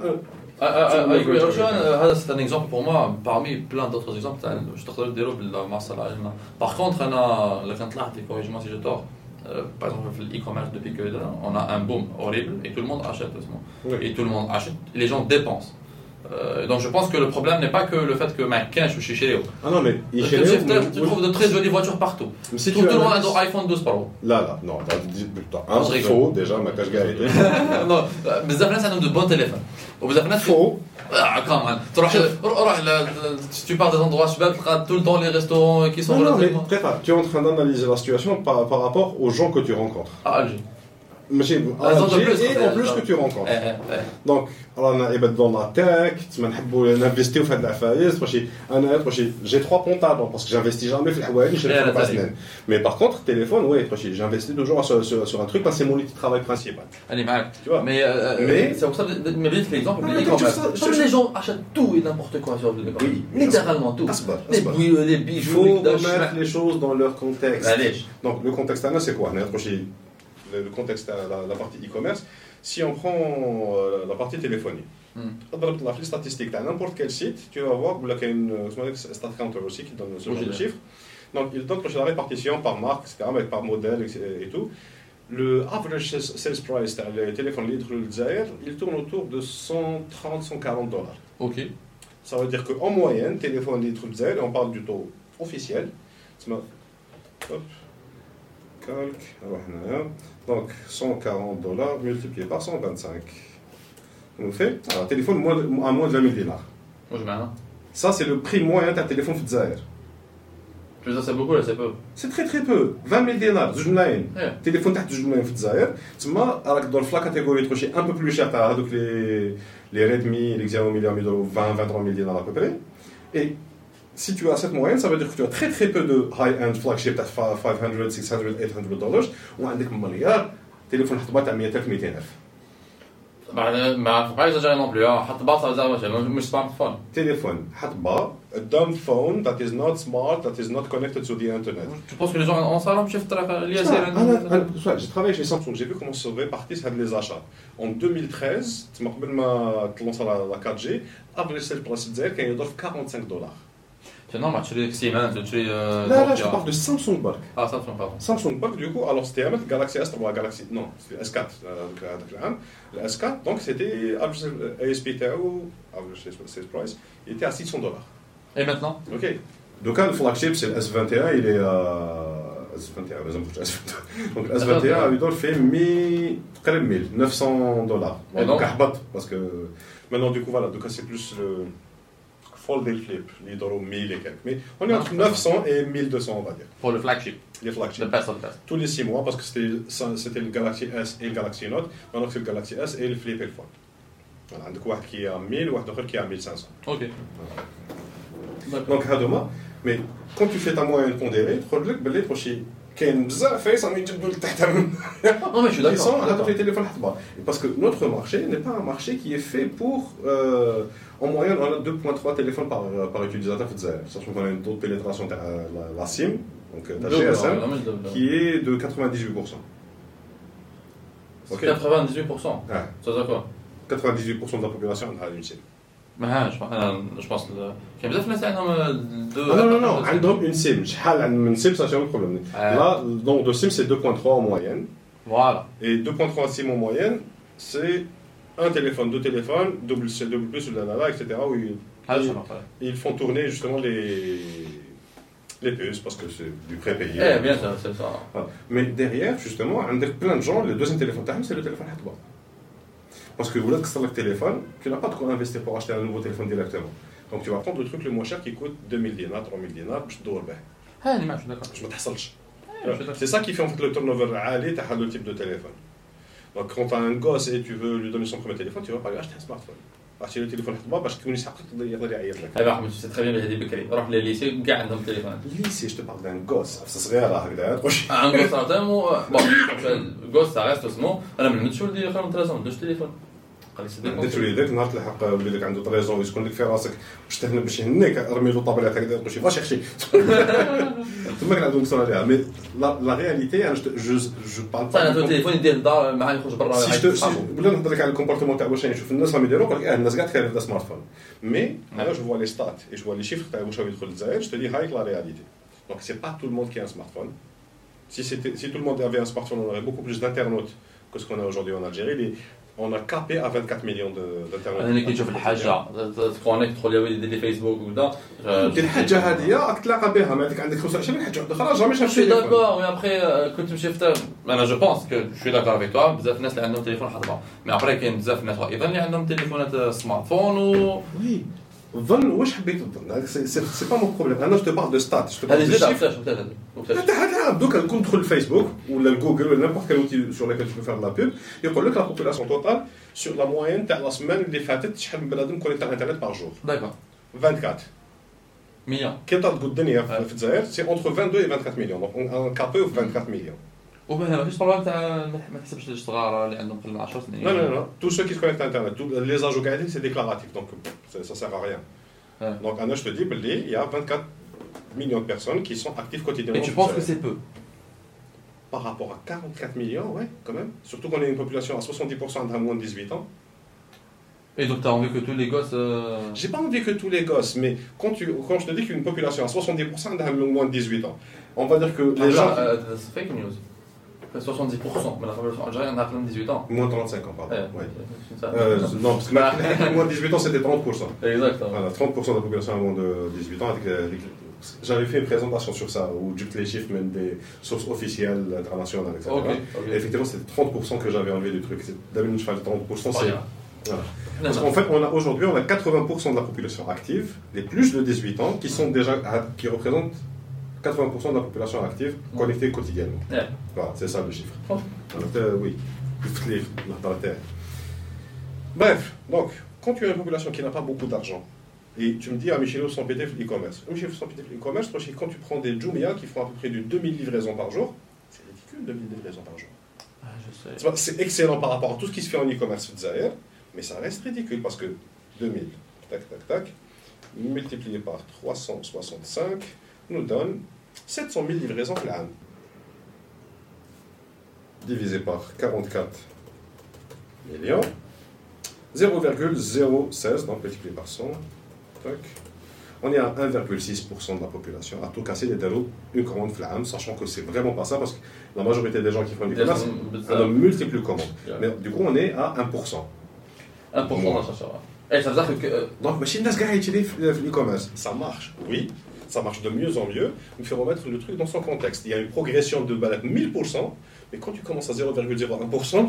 Speaker 1: C'est un exemple pour moi, parmi plein d'autres exemples. Je te redis le masse. Par contre, corrige-moi si j'ai tort. par exemple, l'e-commerce depuis que on a un boom horrible et tout le monde achète.
Speaker 2: Oui.
Speaker 1: Et tout le monde achète, les gens dépensent. Donc je pense que le problème n'est pas que le fait que ma cash ou chez Chéléo.
Speaker 2: Ah non, mais
Speaker 1: Tu trouves de très jolies voitures partout.
Speaker 2: si
Speaker 1: Tout le monde a un iPhone 12 Pro.
Speaker 2: Là, non, t'as un faux déjà, ma cache gaëté.
Speaker 1: Non, بزاف ناس عندهم de bons téléphones. وبزاف ناس
Speaker 2: Faux.
Speaker 1: Ah, quand même. Tu pars des endroits super, tu as tout le temps les restaurants qui sont
Speaker 2: Non, mais
Speaker 1: relativement.
Speaker 2: prépare, tu es en train d'analyser la situation par rapport aux gens que tu rencontres.
Speaker 1: À Alger.
Speaker 2: Mais
Speaker 1: Raison de plus,
Speaker 2: et en plus que tu rencontres. Donc, رانا يبدا dans la tech, تما نحبوا نinvestir في هاد العفايس، ماشي j'ai 3 portables parce que j'investis jamais في الحوايج اللي شريتهم في سنين. Mais par contre, téléphone, ouais, j'investis toujours sur un truc parce que c'est mon outil de travail principal.
Speaker 1: Allez, Marc.
Speaker 2: Tu vois.
Speaker 1: Mais c'est pour ça que mais vite l'exemple de l'e-commerce. Les gens achètent tout et n'importe quoi sur l'e-commerce.
Speaker 2: Oui,
Speaker 1: littéralement tout. Les bijoux,
Speaker 2: Il faut remettre les choses dans leur contexte.
Speaker 1: Allez.
Speaker 2: Donc le contexte là, c'est quoi? Le contexte, la partie e-commerce, si on prend la partie téléphonie, les statistiques, à n'importe quel site, tu vas voir qu'il y a une stat counter aussi qui donne ce genre de chiffres. Donc il donne la répartition par marque, etc., par modèle et tout. Le average sales price, les téléphones litres il tourne autour de 130-140 $.
Speaker 1: Ok.
Speaker 2: Ça veut dire qu'en moyenne, téléphone litre on parle du taux officiel. Hop. Donc 140 $ multiplié par 125. On nous fait un téléphone à moins de 20 000 dinars. Ça, c'est le prix moyen d'un téléphone Fitzaïr.
Speaker 1: Tu veux dire, c'est beaucoup là, c'est peu.
Speaker 2: C'est très très peu. 20 000 dinars, 2 ملايين. Téléphone تحت 2 ملايين في الجزائر. تما راك دور في لا كاتيجوري تخشي un peu plus cher تاع هذوك les Redmi, les Xiaomi 20 23 000 dinars à peu près. Et si tu as cette moyenne, ça veut dire que tu as très très peu de high-end flagship à 500, 600, 800 $. Ou un milliard, téléphone حطبات à 100,000 200,000.
Speaker 1: ما faut pas exagérer non plus. حطبات ça veut dire مش smartphone.
Speaker 2: Téléphone حطبة, a dumb phone that is not smart, that is not connected to the internet.
Speaker 1: Tu penses que les gens en salon شفت
Speaker 2: J'ai travaillé chez Samsung, j'ai vu comment se répartissent les achats. En 2013, قبل ما تلونسا la 4G, average sale price ديالك كان يدور في $45.
Speaker 1: C'est normal, tu les Siemens, tu les.
Speaker 2: Là, je te parle de Samsung Bark.
Speaker 1: Ah, Samsung, pardon.
Speaker 2: Samsung Bark, du coup, alors c'était un Galaxy S3 ou Galaxy. Non, c'était S4. Le S4, donc c'était ASP ou average sales price, il était à $600.
Speaker 1: Et maintenant?
Speaker 2: Ok. Donc, le flagship, c'est le S21, il est à. S21, donc le S21, il fait 900 $. Donc, parce que maintenant, du coup, voilà, donc c'est plus le. Fold et flip, les dollars 1000 et quelques. Mais on est entre 900 et 1200, on va dire.
Speaker 1: Pour le flagship.
Speaker 2: Les flagships.
Speaker 1: Le best of the best.
Speaker 2: Tous les 6 mois, parce que c'était le Galaxy S et le Galaxy Note. Maintenant, c'est le Galaxy S et le flip et le fold. Voilà, un qui est à 1000 ou un qui est à 1500.
Speaker 1: Ok.
Speaker 2: Donc, mais quand tu fais ta moyenne pondérée, tu regardes que les prochains. كاين بزاف فايس عم يجبدوا لتحت
Speaker 1: Non mais je suis d'accord.
Speaker 2: هذوك les téléphones حطبة. Parce que notre marché n'est pas un marché qui est fait pour en moyenne on a 2.3 téléphones par utilisateur في الجزائر. Sachant qu'on a une taux de pénétration de la SIM donc ta GSM qui est de 98%.
Speaker 1: Ok. 98%.
Speaker 2: Ouais.
Speaker 1: Ça veut dire quoi?
Speaker 2: 98% de la population a une SIM.
Speaker 1: Je pense كاين بزاف ناس عندهم
Speaker 2: Non, عندهم une SIM. شحال من SIM ça c'est un problème. Là donc de SIM c'est 2.3 en moyenne.
Speaker 1: Voilà.
Speaker 2: Et 2.3 SIM en moyenne, c'est un téléphone, deux téléphones, double plus, etc. Où ils font tourner justement les puces parce que c'est du prépayé.
Speaker 1: Bien sûr, c'est ça.
Speaker 2: Mais derrière, justement, plein de gens, le deuxième téléphone, c'est le téléphone Hatba. Parce que vous voulez que ça le téléphone, tu n'as pas de quoi investir pour acheter un nouveau téléphone directement. Donc tu vas prendre le truc le moins cher qui coûte 2000 dinars, 3000 dinars, je te dois le
Speaker 1: je suis d'accord.
Speaker 2: Je me t'assale. C'est ça qui fait en fait le turnover ali, tu as le type de téléphone. Donc quand tu as un gosse et tu veux lui donner son premier téléphone, tu ne vas pas lui acheter un smartphone. Acheter le téléphone parce que tu connais ça, tu
Speaker 1: sais très bien mais c'est بكري روح للليسي وكاع عندهم تليفون.
Speaker 2: Lycée, je te parle d'un gosse, ça serait là هكذا.
Speaker 1: Un gosse bon, gosse ça reste اسمه انا من نشوف اللي خلهم 13 تليفون.
Speaker 2: درت وليدك نهار تلحق وليدك عنده 13 ويسكن لك في راسك باش تهنا باش يهنيك رمي له طابلات هكذا تقول شي فاش يخشي تما كان عندهم نكسر عليها مي لا رياليتي انا جو بارل
Speaker 1: با عنده تليفون يدير الدار معاه يخرج برا
Speaker 2: بلا نهضر لك على الكومبورتمون تاع واش نشوف الناس راهم يديروا قال لك الناس كاع كاين هذا سمارت فون مي انا جو فوا لي ستات اي جو فوا لي شيفر تاع واش راهو يدخل للجزائر جو تي دي هايك لا رياليتي دونك سي با تو الموند كي ان سمارت فون Si tout le monde avait un smartphone, on aurait beaucoup plus d'internautes que ce qu'on a aujourd'hui en Algérie. On a capé à 24 millions d'internautes.
Speaker 1: انا كي نشوف الحاجه تكونيك تدخل يدير لي فيسبوك وكذا
Speaker 2: الحاجه هذه راك تلاقى بها ما عندك 25 حاجه اخرى جامي
Speaker 1: Je suis d'accord, mais après, كنت مشي في انا جو بونس كو جو سوي داكور افيك توا بزاف الناس اللي عندهم تليفون حضره مي ابري كاين بزاف الناس ايضا اللي عندهم تليفونات سمارت فون و
Speaker 2: وي ظن واش حبيت تظن سي با مون بروبليم انا جو تو بارل دو ستات جو تو
Speaker 1: هذه
Speaker 2: بارل
Speaker 1: زيد
Speaker 2: دو
Speaker 1: عرفتها
Speaker 2: هذا دوكا كنت تدخل الفيسبوك ولا الجوجل ولا نيمبورت كال اوتي سور ليكال تو فير لا بوب يقول لك لا بوبولاسيون توتال سور لا موين تاع لا سيمين اللي فاتت شحال من بنادم كونيكت على الانترنت بار جور
Speaker 1: داكور
Speaker 2: 24
Speaker 1: 100
Speaker 2: كي طلقوا الدنيا في الجزائر سي اونتر 22 و 24 مليون دونك اون كابي 24 مليون
Speaker 1: وما ماشي بروبليم تاع ما تحسبش الصغار اللي عندهم قبل 10 سنين
Speaker 2: Non, non, non. Tous ceux qui se connectent à Internet, les âges au c'est déclaratif, donc ça sert à rien.
Speaker 1: Ouais.
Speaker 2: Donc, Anna, je te dis, il y a 24 millions de personnes qui sont actives quotidiennement.
Speaker 1: Et tu penses que c'est peu?
Speaker 2: Par rapport à 44 millions, ouais, quand même. Surtout qu'on est une population à 70% de moins de 18 ans.
Speaker 1: Et donc tu as envie que tous les gosses...
Speaker 2: J'ai pas envie que tous les gosses, mais quand je te dis qu'une population à 70% de moins de 18 ans, on va dire que les gens...
Speaker 1: C'est fake news. 70% mais la population algérienne a plein de 18 ans.
Speaker 2: Moins de 35 ans, pardon.
Speaker 1: Ouais.
Speaker 2: Non, parce que moins de 18 ans, c'était 30%.
Speaker 1: Exactement.
Speaker 2: Voilà, 30% de la population à moins de 18 ans. J'avais fait une présentation sur ça, où j'ai les chiffres même des sources officielles, internationales, etc.
Speaker 1: Okay.
Speaker 2: Et effectivement, c'était 30% que j'avais enlevé du truc. D'habitude, je fais 30%. C'est... Voilà. Parce qu'en fait, aujourd'hui, on a 80% de la population active, les plus de 18 ans, qui représentent 80% de la population active connectée quotidiennement.
Speaker 1: Yeah.
Speaker 2: Voilà, c'est ça le chiffre. Oui, dans la terre. Bref, donc, quand tu as une population qui n'a pas beaucoup d'argent, et tu me dis, Michelo, sans péter l'e-commerce. Michelo, sans péter l'e-commerce, quand tu prends des Jumia qui font à peu près du 2000 livraisons par jour, c'est ridicule, 2000 livraisons par jour.
Speaker 1: Je sais.
Speaker 2: C'est excellent par rapport à tout ce qui se fait en e-commerce Zaire, mais ça reste ridicule parce que 2000, tac, tac, tac, multiplié par 365, nous donne 700 000 livraisons par an. Divisé par 44 millions, 0,016, donc multiplié par 100, tac. On est à 1,6% de la population à tout casser une commande flamme, sachant que c'est vraiment pas ça, parce que la majorité des gens qui font du commerce, on a multiples commandes. Mais du coup, on est à 1%.
Speaker 1: 1% d'achat. Et ça veut dire que...
Speaker 2: Donc, machine l'e-commerce, ça marche, oui. Ça marche de mieux en mieux, il faut remettre le truc dans son contexte. Il y a une progression de 1000%, mais quand tu commences à 0,01%,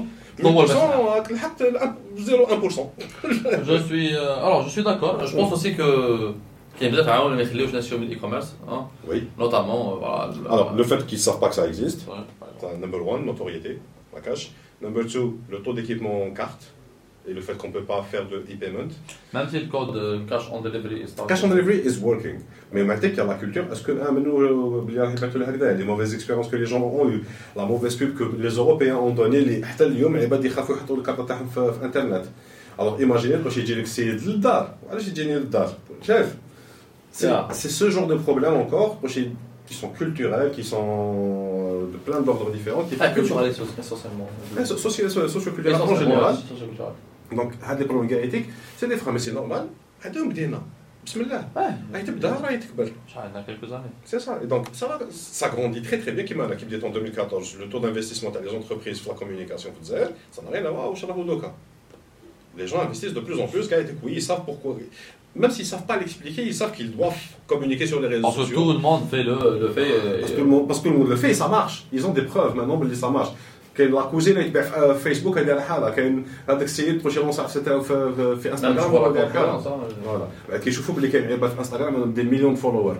Speaker 2: 0,1%.
Speaker 1: Je suis d'accord. Je pense aussi que qu'il y a des gens qui يخليوش الناس يشوفوا l'e-commerce,
Speaker 2: oui.
Speaker 1: Notamment, voilà.
Speaker 2: Alors, le fait qu'ils ne savent pas que ça existe, number one, notoriété, la cash. Number two, le taux d'équipement en carte. Et le fait qu'on ne peut pas faire de e-payment.
Speaker 1: Même si le code cash on delivery is starting.
Speaker 2: Cash on delivery is working. Mais maintenant qu'il y a la culture, est-ce que les mauvaises expériences que les gens ont eues, la mauvaise pub que les Européens ont donnée, حتى اليوم العباد يخافوا يحطوا الكارت تاعهم في انترنت. Alors imaginez quand يجي لك سيد للدار، علاش يجيني للدار؟ شايف؟ C'est ce genre de problème encore qui sont culturels, qui sont de plein d'ordres différents.
Speaker 1: Culturels essentiellement.
Speaker 2: Socio-culturels en général. Donc, les problèmes éthiques, c'est des frères, mais c'est normal. Bismillah.
Speaker 1: Quelques années.
Speaker 2: C'est ça. Et donc, ça grandit très très bien. Qui m'a dit en 2014, le taux d'investissement des entreprises pour la communication, ça n'a rien à voir au Chalaroudoka. Les gens investissent de plus en plus. Oui, ils savent pourquoi. Même s'ils ne savent pas l'expliquer, ils savent qu'ils doivent communiquer sur les réseaux sociaux.
Speaker 1: Parce que tout le monde fait le fait.
Speaker 2: Parce que tout le monde le fait et ça marche. Ils ont des preuves maintenant, mais ça marche. كاين لا كوزين اللي يتباع في فيسبوك هذه حاله كاين هذاك السيد باش يلونس في انستغرام ولا فوالا كيشوفوا بلي كاين عباد في انستغرام دي مليون فولوور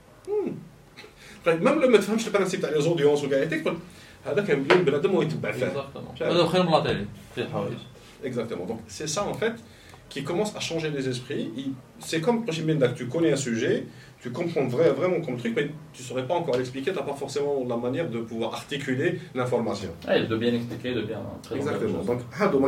Speaker 2: ميم لو ما تفهمش البرانسيب تاع لي زوديونس وكاع تقول هذا كان مليون بنادم ويتبع فيه
Speaker 1: هذا خير من لا تيلي في حوايج
Speaker 2: exactement donc c'est ça en fait qui commence à changer les esprits c'est comme quand tu connais un sujet tu comprends vraiment comme truc, mais tu ne saurais pas encore l'expliquer, tu n'as pas forcément la manière de pouvoir articuler l'information.
Speaker 1: De bien expliquer, de bien présenter.
Speaker 2: Exactement. Donc,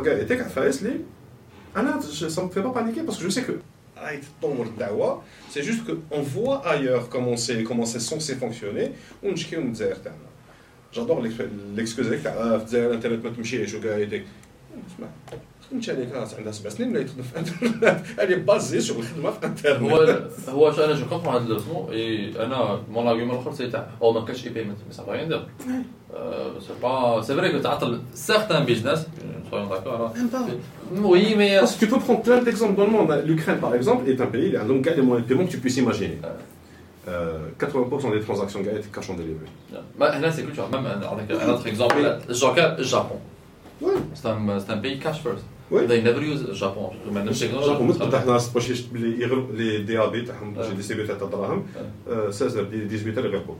Speaker 2: ça ne me fait pas paniquer parce que je sais que c'est juste qu'on voit ailleurs comment c'est censé fonctionner. J'adore l'excuse avec Internet, اسمع خدمت شركات عندها 7 سنين ولا يخدم في انترنت هذه بازي sur الخدمه في انترنت
Speaker 1: هو انا جو كومبرون هذا الرسمو اي انا مون ارغيومون الاخر سي تاع او ما كانش اي بيمنت مي سا rien dire c'est vrai que تعطل certains business soyons d'accord oui mais
Speaker 2: parce que tu peux prendre plein d'exemples dans le monde. L'Ukraine par exemple est un pays il y a donc des moyens de paiement que tu puisses imaginer. 80% des transactions gagnent cash on delivery.
Speaker 1: هنا c'est culture même un autre exemple le Japon.
Speaker 2: Ouais.
Speaker 1: C'est un pays cash first.
Speaker 2: Ouais.
Speaker 1: They never use Japon.
Speaker 2: Japon مثل احنا باش لي دي ا بي تاعهم جي دي سي بي تاع الدراهم 16 18 يغلقوا.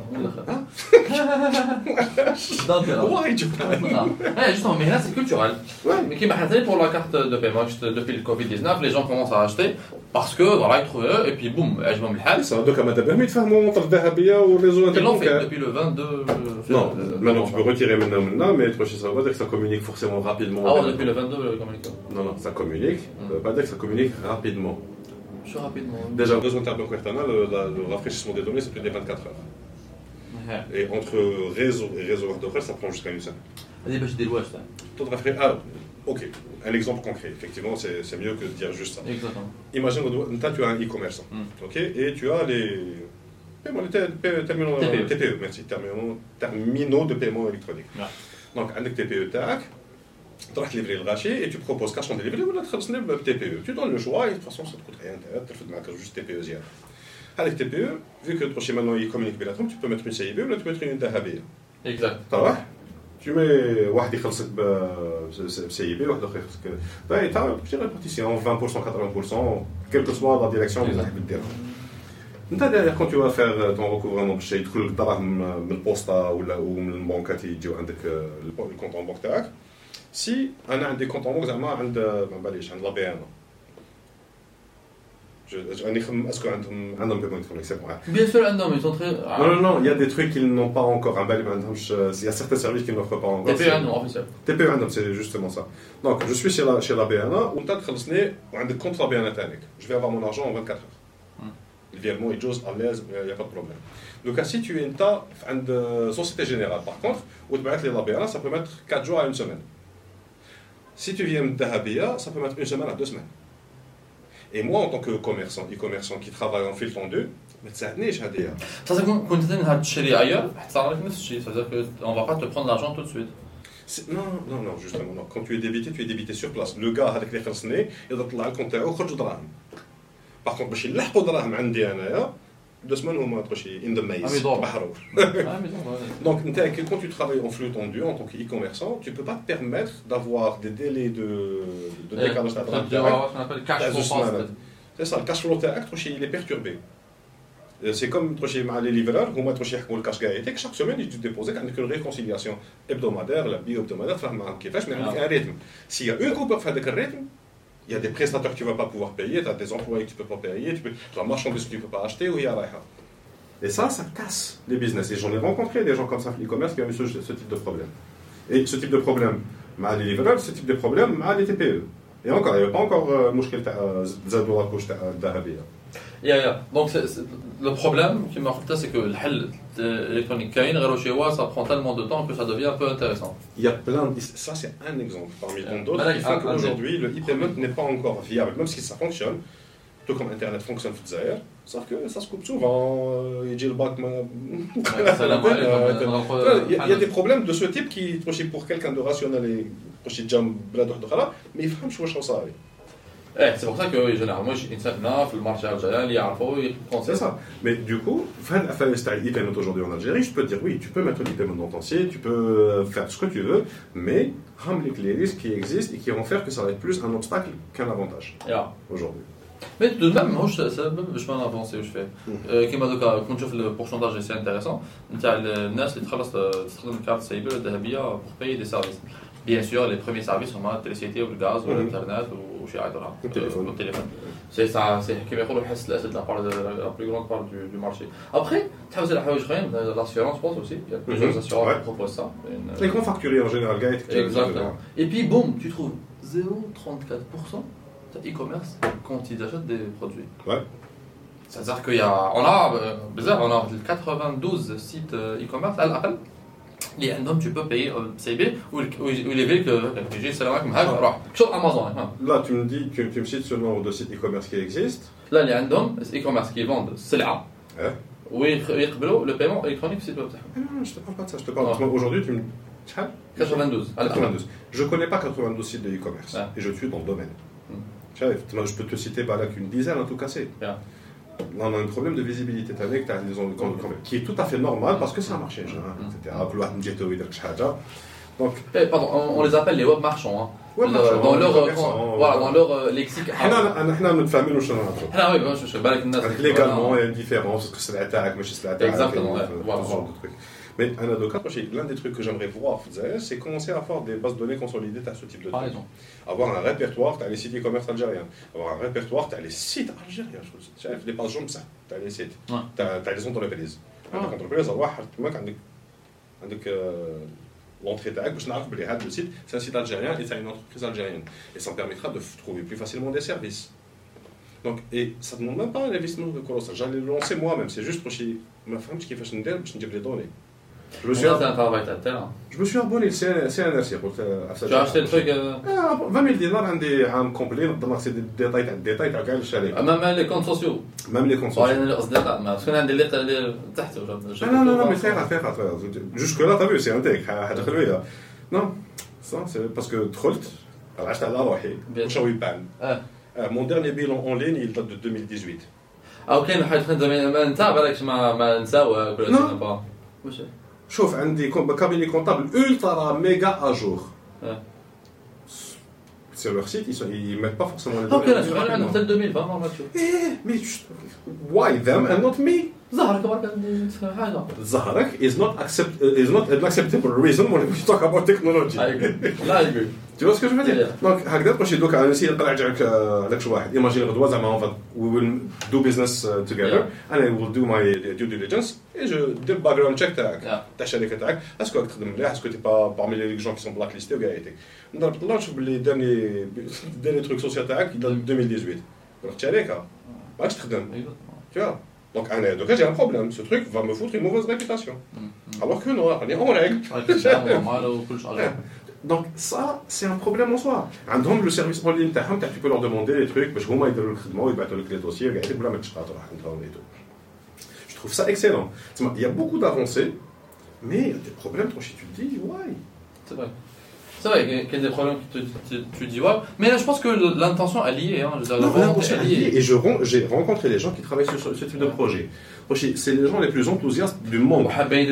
Speaker 2: وايد
Speaker 1: justement, mais là c'est culturel.
Speaker 2: Ouais.
Speaker 1: Mais qui m'a dit pour la carte de paiement depuis le Covid-19, les gens commencent à acheter parce que voilà, ils trouvent et puis boum, je m'en
Speaker 2: حال. Ça donc ماذا بهم يتفاهموا entre الذهبيه والريزو
Speaker 1: Ils l'ont fait depuis le 22
Speaker 2: Non, maintenant tu peux retirer maintenant mais toi ça veut dire que ça communique forcément rapidement.
Speaker 1: Ah ouais, depuis le 22 communique.
Speaker 2: Non, ça communique. Ça veut pas dire que ça communique rapidement.
Speaker 1: Je suis rapidement.
Speaker 2: Déjà, le réseau interbancaire, le rafraîchissement des données, c'est plus de 24 heures. Et entre réseau et réseau hardware, ça prend jusqu'à une semaine.
Speaker 1: Allez, je déloge ça.
Speaker 2: Ah, ok. Un exemple concret. Effectivement, c'est mieux que de dire juste ça.
Speaker 1: Exactement.
Speaker 2: Imagine que tu as un e-commerçant, ok, et tu as les terminaux TPE, merci, terminaux de paiement électronique. Donc, avec TPE TAC, tu vas livrer le rachet et tu proposes cash on delivery ou le TPE. Tu donnes le choix et de toute façon, ça ne te coûte rien. Tu fais juste TPE. Avec TPE, vu que tu maintenant ils communiquent bien, tu peux mettre une CIB ou tu peux mettre une dahabia.
Speaker 1: Exact.
Speaker 2: Tu mets واحد يخلصك CIB واحد اخر يخلصك باهي تاع شي répartition 20% 80% quelle que soit la direction اللي تحب ديرها. انت derrière quand tu vas faire ton recouvrement باش يدخل لك دراهم من البوسطه ولا من البنكات يجيو عندك الكونت ان بنك تاعك. Si انا عندي كونت ان بنك زعما عند ما باليش عند لا بي ان راني نخمم اسكو عندهم بيمون الكترونيك سي بون.
Speaker 1: Bien sûr, عندهم ils sont très.
Speaker 2: Non, il y a des trucs qu'ils n'ont pas encore. Il y a certains services qu'ils n'offrent pas encore.
Speaker 1: TPE عندهم officiel.
Speaker 2: TPE عندهم, c'est justement ça. Donc je suis chez la BNA وانت تخلصني وعندك كونت لا BNA تاعك. Je vais avoir mon argent en 24 heures. Le virement il jose à l'aise, il n'y a pas de problème. Donc si tu es une Société Générale par contre, ou tu vas la BNA, ça peut mettre 4 jours à une semaine. Si tu viens de Dahabia, ça peut mettre une semaine à 2 semaines. Et moi, en tant que commerçant, e-commerçant qui travaille en filtre en deux, ما تساعدنيش هذه.
Speaker 1: Ça c'est quand tu es تشري ailleurs, ça لك نفس الشيء, c'est-à-dire que on va pas te prendre l'argent tout de suite.
Speaker 2: Non, justement non. Quand tu es débité sur place. Le gars هذاك اللي خلصني يقدر يطلع الكونت تاعو ويخرج دراهم. Par contre باش يلحقوا دراهم عندي انايا 2 semaines هما تمشي in the maze بحروا. Donc quand tu travailles en flux tendu en tant qu'e-commerçant, tu peux pas te permettre d'avoir des délais de décalage d'argent. C'est ça, le cash flow تاعك il est perturbé. C'est comme les livreurs, هما يحكموا الكاش كاع chaque semaine ils te déposent عندك une réconciliation hebdomadaire la bi-hebdomadaire فاهم معاهم كيفاش mais عندك un rythme. S'il y a une coupure في هذاك الريتم il y a des prestataires que tu ne vas pas pouvoir payer, tu as des employés que tu ne peux pas payer, tu as la marchandise que tu ne peux pas acheter, ou il y a rien. Et ça casse les business. Et j'en ai rencontré des gens comme ça, l'e-commerce, qui ont eu ce type de problème. Et ce type de problème, les livreurs, ce type de problème, les TPE. Et encore, il n'y avait pas encore مشكل تاع زادوا لا كوش تاع الذهبيه.
Speaker 1: Donc le problème qui m'a fait c'est que le حل électronique كاين غير شي هو ça prend tellement de temps que ça devient un peu intéressant.
Speaker 2: Il y a plein de... Ça c'est un exemple parmi tant d'autres qui fait qu'aujourd'hui le e-payment n'est pas encore viable même si ça fonctionne tout comme internet fonctionne في الجزائر sauf que ça se coupe souvent يجي الباك il y a des problèmes de ce type qui pour quelqu'un de rationnel et جام بلاد واحده اخرى ما يفهمش واش صاير.
Speaker 1: C'est pour ça que généralement إنساننا في المارشي الجزائري اللي يعرفوا
Speaker 2: c'est ça. Mais du coup, faire e-payment aujourd'hui en Algérie, je peux te dire oui, tu peux mettre l'e-payment dans ton site, tu peux faire ce que tu veux, mais les risques qui existent et qui vont faire que ça va être plus un obstacle qu'un avantage aujourd'hui.
Speaker 1: Mais tout de même, moi, je peux en avancer où je fais. Comme quand je fais le pourcentage, c'est intéressant. نتاع الناس اللي تخلص تستخدم الكارت CIB ولا الذهبية pour payer des services. Bien sûr, les premiers services sont l'électricité ou le gaz ou l'internet ou chez Aïdora. Le téléphone. C'est ça, c'est qui me c'est la plus grande part du marché. Après, tu as l'assurance, je pense aussi. Il y a plusieurs assurances qui proposent ça.
Speaker 2: Les grands facturiers en général,
Speaker 1: exactement. Et puis, boum, tu trouves 0,34% de e-commerce quand ils achètent des produits.
Speaker 2: Ouais.
Speaker 1: C'est-à-dire qu'on a 92 sites e-commerce à l'appel. اللي عندهم tu peux payer CB ou les veulent que يجي السلام عليكم هاك روح شوف امازون.
Speaker 2: Là, tu me dis, tu me cites ce nombre de sites e-commerce qui existent.
Speaker 1: لا اللي عندهم e-commerce qui vendent السلعه
Speaker 2: Ouais.
Speaker 1: ويقبلوا le paiement électronique في السيت ويب تاعهم.
Speaker 2: Non, je te parle pas de ça. Je te parle. Aujourd'hui, tu me.
Speaker 1: 92
Speaker 2: 92. Je connais pas 92 sites de e-commerce.
Speaker 1: Ouais.
Speaker 2: Et je suis dans le domaine. Je peux te citer par là qu'une dizaine en tout cas.
Speaker 1: Yeah.
Speaker 2: Là, on a un problème de visibilité qui est tout à fait normal parce que c'est un marché, etc. Donc,
Speaker 1: pardon, on les appelle les web marchands. Hein.
Speaker 2: Web marchands,
Speaker 1: dans leur lexique.
Speaker 2: احنا متفاهمين واش نهضروا.
Speaker 1: احنا وي باش بالك الناس.
Speaker 2: Légalement, il y a une différence parce que c'est la tag, mais c'est la tag.
Speaker 1: Exactement.
Speaker 2: Mais l'un des trucs que j'aimerais voir, c'est commencer à avoir des bases de données consolidées à ce type de trucs. Avoir un répertoire, tu as les sites e-commerce algériens. Avoir un répertoire, tu as les sites algériens. Tu as les pages jaunes, ça. Tu as les sites. Tu as les entreprises. Les entreprises, avec l'entrée tag, le site, c'est un site algérien et c'est une entreprise algérienne. Et ça me permettra de trouver plus facilement des services. Donc, et ça ne demande même pas un investissement de colossal. J'allais le lancer moi-même, c'est juste pour chez ma femme qui fait une dette, je me les données. Je me suis abonné, c'est un RC.
Speaker 1: Tu as acheté le truc
Speaker 2: 20 000 dinars, un complet, donc c'est des détails,
Speaker 1: même les comptes sociaux.
Speaker 2: Même les comptes sociaux.
Speaker 1: parce qu'on a des lettres تحت.
Speaker 2: Non, mais c'est jusque-là, t'as vu, c'est intègre. Non, ça, c'est parce que Trolt, j'ai acheté à la roche, mon dernier bilan en ligne, il date de 2018.
Speaker 1: او كاين واحد ما انت بالك ما نساو كل شيء با واش
Speaker 2: شوف عندي كابيني كونطابل ultra méga à jour. Sur leur site, ils mettent pas forcément les données.
Speaker 1: Ok, là, tu as 2020, normalement.
Speaker 2: Mais why them and not me? Zaharak is not an acceptable reason when we talk about technology.
Speaker 1: Là, je
Speaker 2: Tu vois ce que je veux dire? Donc, هكذا باش يدوك على نسي نقرا لك شي واحد. Imagine غدوه زعما we will do business together and I will do my due diligence et je do le background check تاعك تاع الشركه تاعك. اسكو راك تخدم مليح اسكو تي با parmi les gens qui sont blacklistés ou gaieté. نضرب طلع نشوف بلي dernier truc social تاعك il date de 2018. راك شركه ماكش تخدم. Tu vois? Donc, donc j'ai un problème. Ce truc va me foutre une mauvaise réputation. Alors que non, on est en règle. Donc, ça, c'est un problème en soi. عندهم le service en ligne تاعهم tu peux leur demander les trucs باش هما يديروا الخدمه ويبعثوا لك les dossiers وقاعدين بلا ما تشقاط راح نتراو et tout. Je trouve ça excellent. Il y a beaucoup d'avancées, mais il y a des problèmes quand tu te dis why.
Speaker 1: C'est vrai. C'est vrai qu'il y a des problèmes que tu dis ouais, mais là je pense que l'intention est liée. Hein.
Speaker 2: L'intention est liée. Et j'ai rencontré les gens qui travaillent sur ce type de projet. C'est les gens les plus enthousiastes du monde.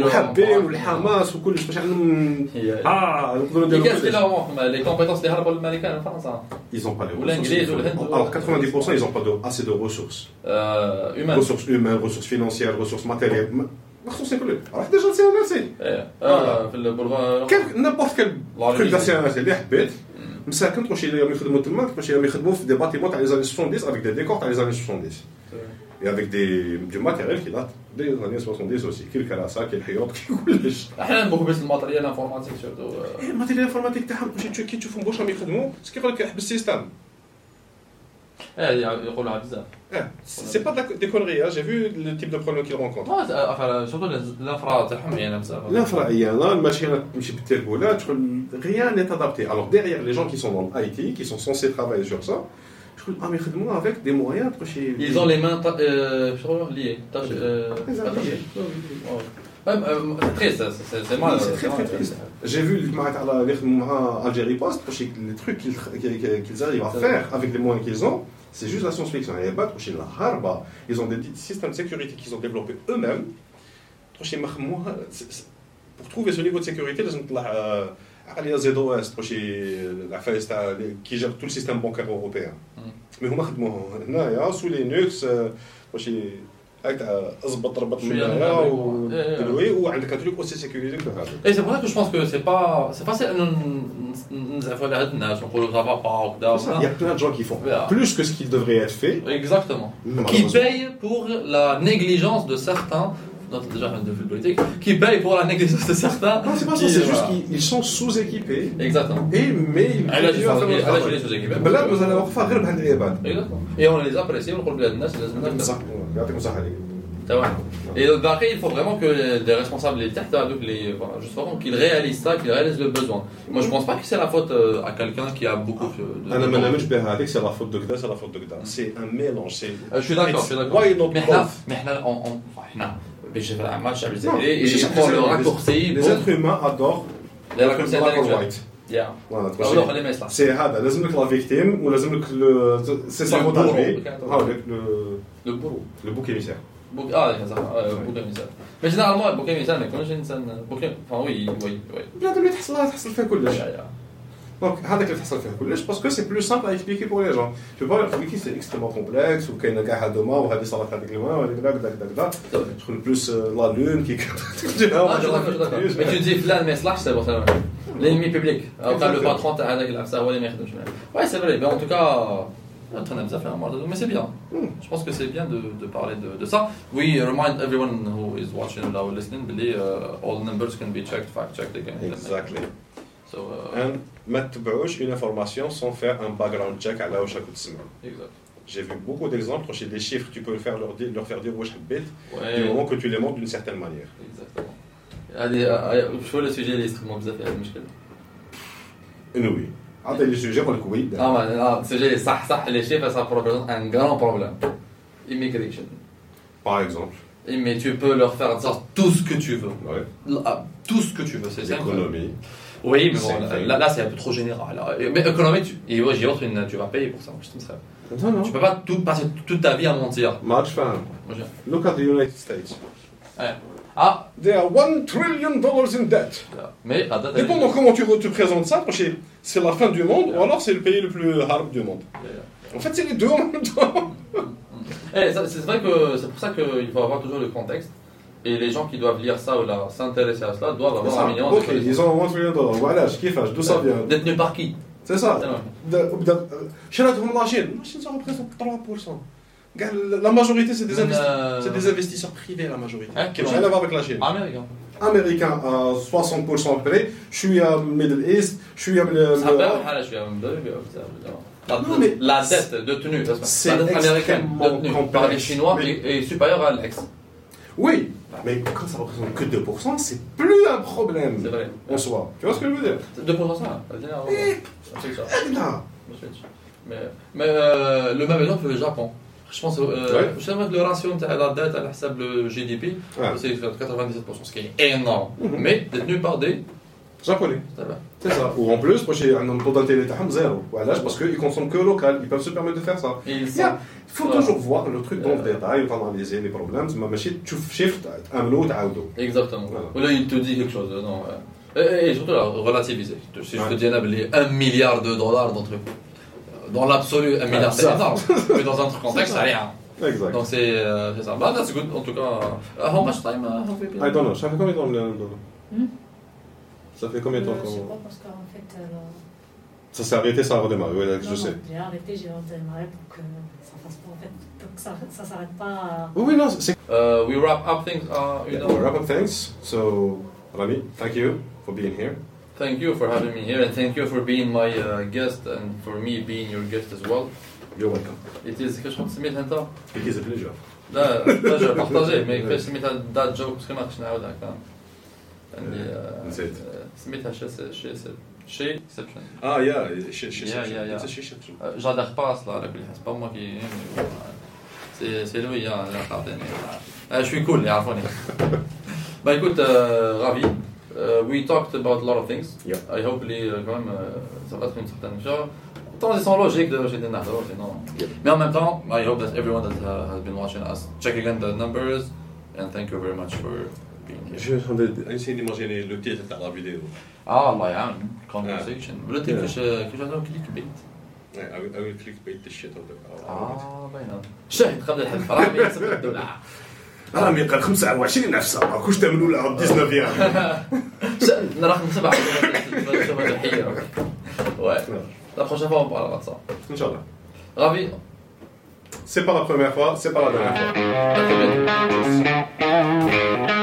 Speaker 1: Qu'est-ce qu'ils leur manquent? Les compétences des Harabol américains en France.
Speaker 2: Ils n'ont pas les ressources. Alors 90% ils n'ont pas assez de ressources.
Speaker 1: Humaines.
Speaker 2: Ressources humaines, ressources financières, ressources matérielles. Alors déjà c'est un assez. N'importe quel truc d'assez un assez. مساكن تمشي لهم يخدموا تما تمشي لهم يخدموا في دي باتيمون تاع لي زاني 70 avec des décors تاع لي زاني 70 et avec du matériel qui date des années 70 aussi كي الكراسه كي الحيوط كي كلش
Speaker 1: احيانا بوك بس الماتريال انفورماتيك سورتو
Speaker 2: الماتريال انفورماتيك تاعهم كي تشوفهم واش راهم يخدموا كيقول لك حبس السيستم
Speaker 1: يقولوا بزاف
Speaker 2: c'est pas des conneries j'ai vu le type de problème qu'ils rencontrent
Speaker 1: surtout l'infra تاعهم يعني بزاف
Speaker 2: l'infra انا الماشينه تمشي بالتربولات rien n'est adapté alors derrière les gens qui sont dans l'IT qui sont censés travailler sur ça mais avec des moyens
Speaker 1: ils ont les mains liées triste c'est mal
Speaker 2: c'est très triste j'ai vu Algérie Post les trucs qu'ils arrivent à faire avec les moyens qu'ils ont c'est juste la science-fiction ils ont des systèmes de sécurité qu'ils ont développés eux-mêmes pour trouver ce niveau de sécurité il y a ZOS qui gère tout le système bancaire européen. Mais هما خدموهم هنايا sous Linux واش اضبط ربط من هنايا وعندك un truc aussi sécurisé que هذا.
Speaker 1: Et c'est pour ça que je pense que c'est pas facile نزعفوا على هاد الناس ونقولوا ça va pas وكذا.
Speaker 2: Il y a plein de gens qui font plus que ce qui devrait être fait.
Speaker 1: Exactement. Qui payent pour la négligence de certains. Non, c'est déjà un de politique qui paye pour la négligence de certains.
Speaker 2: Non, c'est pas ça, c'est juste qu'ils sont sous-équipés.
Speaker 1: Exactement.
Speaker 2: Mais ils continuent à faire le travail. بلاد مازال واقفة غير بهاد العباد.
Speaker 1: Exactement. Et on les apprécie, on regarde الناس لازم
Speaker 2: يعطيكم الصحة.
Speaker 1: Et après, il faut vraiment que les responsables, les têtes, voilà, justement, qu'ils réalisent ça, qu'ils réalisent le besoin. Moi, je pense pas que c'est la faute à quelqu'un qui a beaucoup de.
Speaker 2: C'est la faute de Gda, c'est la faute de Gda. C'est un mélange.
Speaker 1: Je suis d'accord,
Speaker 2: Why not both?
Speaker 1: Mais là, j'ai fait un match avec les et je prends le raccourci.
Speaker 2: Les êtres humains adorent
Speaker 1: les raccourcis intellectuels.
Speaker 2: C'est هذا لازم لك لا فيكتيم ولازم لك سي سابوتاج
Speaker 1: le bourreau.
Speaker 2: Le bouc émissaire.
Speaker 1: Bouc émissaire. Mais généralement, le bouc émissaire, mais quand j'ai une scène. Enfin, oui.
Speaker 2: بلاد اللي تحصل فيها كلش. Donc, هذاك اللي تحصل فيها كلش parce que c'est plus simple à expliquer pour les gens. Tu peux pas leur expliquer c'est extrêmement complexe ou كاينه كاع هادوما وهذه صارت هذيك اليوم وهذيك داك تدخل plus la lune qui
Speaker 1: Mais tu dis فلان ما يصلحش c'est pour ça. L'ennemi public. Après le patron تاع هذاك اللي عفسه هو اللي ما يخدمش معاه. Ouais, c'est vrai. Mais en tout cas mais c'est bien. Je pense que c'est bien de parler de ça. We remind everyone who is watching or listening that all numbers can be checked, fact-checked again.
Speaker 2: Exactly.
Speaker 1: So,
Speaker 2: ما تتبعوش une information sans faire un background check على واش راكم تسمعوا.
Speaker 1: Exact.
Speaker 2: J'ai vu beaucoup d'exemples, chez des chiffres, tu peux leur faire dire واش حبيت du moment que tu les montres d'une certaine manière.
Speaker 1: Exactement. Allez, je vois le sujet est extrêmement bizarre, il y a une
Speaker 2: chose. Oui. عطي لي سوجي قول لك وي.
Speaker 1: Le sujet صح les chiffres ça représente un grand problème. Immigration.
Speaker 2: Par exemple.
Speaker 1: Mais tu peux leur faire dire tout ce que tu veux.
Speaker 2: Ouais.
Speaker 1: Tout ce que tu veux, c'est ça.
Speaker 2: L'économie.
Speaker 1: Oui, mais bon, là c'est un peu trop général. Mais économie, tu vas payer pour ça.
Speaker 2: Non.
Speaker 1: Tu peux pas passer toute ta vie à mentir.
Speaker 2: Match fan. Look at the United States. They are $1 trillion in debt.
Speaker 1: Mais
Speaker 2: dépendant comment tu présentes ça, c'est la fin du monde ou alors c'est le pays le plus hard du monde. En fait, c'est les deux en même temps.
Speaker 1: C'est vrai que c'est pour ça qu'il faut avoir toujours le contexte. Et les gens qui doivent lire ça ou là, s'intéresser à cela doivent avoir un million.
Speaker 2: Ok, ils ont $1 trillion. Voilà, je kiffe, d'où ça vient.
Speaker 1: Détenu par qui?
Speaker 2: C'est ça. شراتهم الشين ça représente 3%. La majorité, c'est des investisseurs privés, la majorité. Qui n'ont rien à voir avec la Chine. Américain à 60% à peu près. Je suis à Middle East. Je suis à.
Speaker 1: Non, mais la dette détenue américaine détenue par les Chinois est supérieure à l'ex.
Speaker 2: Oui, mais quand ça représente que 2%, c'est plus un problème.
Speaker 1: C'est vrai.
Speaker 2: En soi. Tu vois ce que je veux dire?
Speaker 1: 2% ça. Mais le même exemple pour le Japon. Je pense que le ratio de la dette à le GDP, c'est 97%, ce qui est énorme. Mais détenu par des
Speaker 2: Japonais. C'est ça. Ou en plus, un taux d'intérêt zéro. Voilà, parce qu'ils consomment que local, ils peuvent se permettre de faire ça. Il faut toujours voir le truc dans le détail, analyser les problèmes. Tu chiffres un lot d'auto.
Speaker 1: Exactement. Ou là, il te dit quelque chose. Non. Et surtout, là, relativiser. Si je te dis $1 milliard d'entre dans l'absolu, $1 milliard c'est énorme. Mais dans un contexte, c'est rien.
Speaker 2: Exact.
Speaker 1: Donc c'est ça. Bah, that's good. En tout cas, how much time have we been?
Speaker 2: I don't know. Ça fait combien de temps Ça fait combien de temps
Speaker 3: Je sais pas parce qu'en fait.
Speaker 2: Ça s'est arrêté, ça a redémarré. Oui, je sais.
Speaker 3: J'ai arrêté, j'ai redémarré pour que ça fasse pas en fait, pour que ça s'arrête pas.
Speaker 2: Oui, non, c'est.
Speaker 1: We wrap up things.
Speaker 2: We wrap up things. So, Rami, thank you for being here.
Speaker 1: Thank you for having me here and thank you for being my guest and for me being your guest as well.
Speaker 2: You're welcome.
Speaker 1: It is كيفاش سميتها انت؟
Speaker 2: It is a pleasure.
Speaker 1: لا بلاجر بارطاجي مي كيفاش سميتها دات جوك باسكو ما كنتش نعاود هكا. عندي
Speaker 2: نسيت.
Speaker 1: سميتها شي اكسبشن.
Speaker 2: يا شي
Speaker 1: j'adhère pas à cela على كل حال c'est pas moi qui c'est lui يا عطيني. Je suis cool يعرفوني. Bah écoute ravi. We talked about a lot of things.
Speaker 2: Yeah.
Speaker 1: I hope quand même ça va être une certaine chose. Transition logique de j'ai des nahdo, sinon. Mais en même temps, I hope that everyone that has been watching us check again the numbers and thank you very much for being here.
Speaker 2: Je suis en train d'essayer d'imaginer le titre de la vidéo.
Speaker 1: الله يعاون conversation. ولا كيفاش هذا كليك بيت.
Speaker 2: I will clickbait the shit out of it.
Speaker 1: باينه. شاهد قبل الحلقه رامي يكسب الدولار.
Speaker 2: رامي قال 25 نفسه ماكوش ثمن ولا 19
Speaker 1: رقم 7 شبه ouais. La prochaine fois on parlera de ça.
Speaker 2: Inch'Allah.
Speaker 1: Ravi.
Speaker 2: C'est pas la première fois, c'est pas la dernière fois.
Speaker 1: À très bientôt.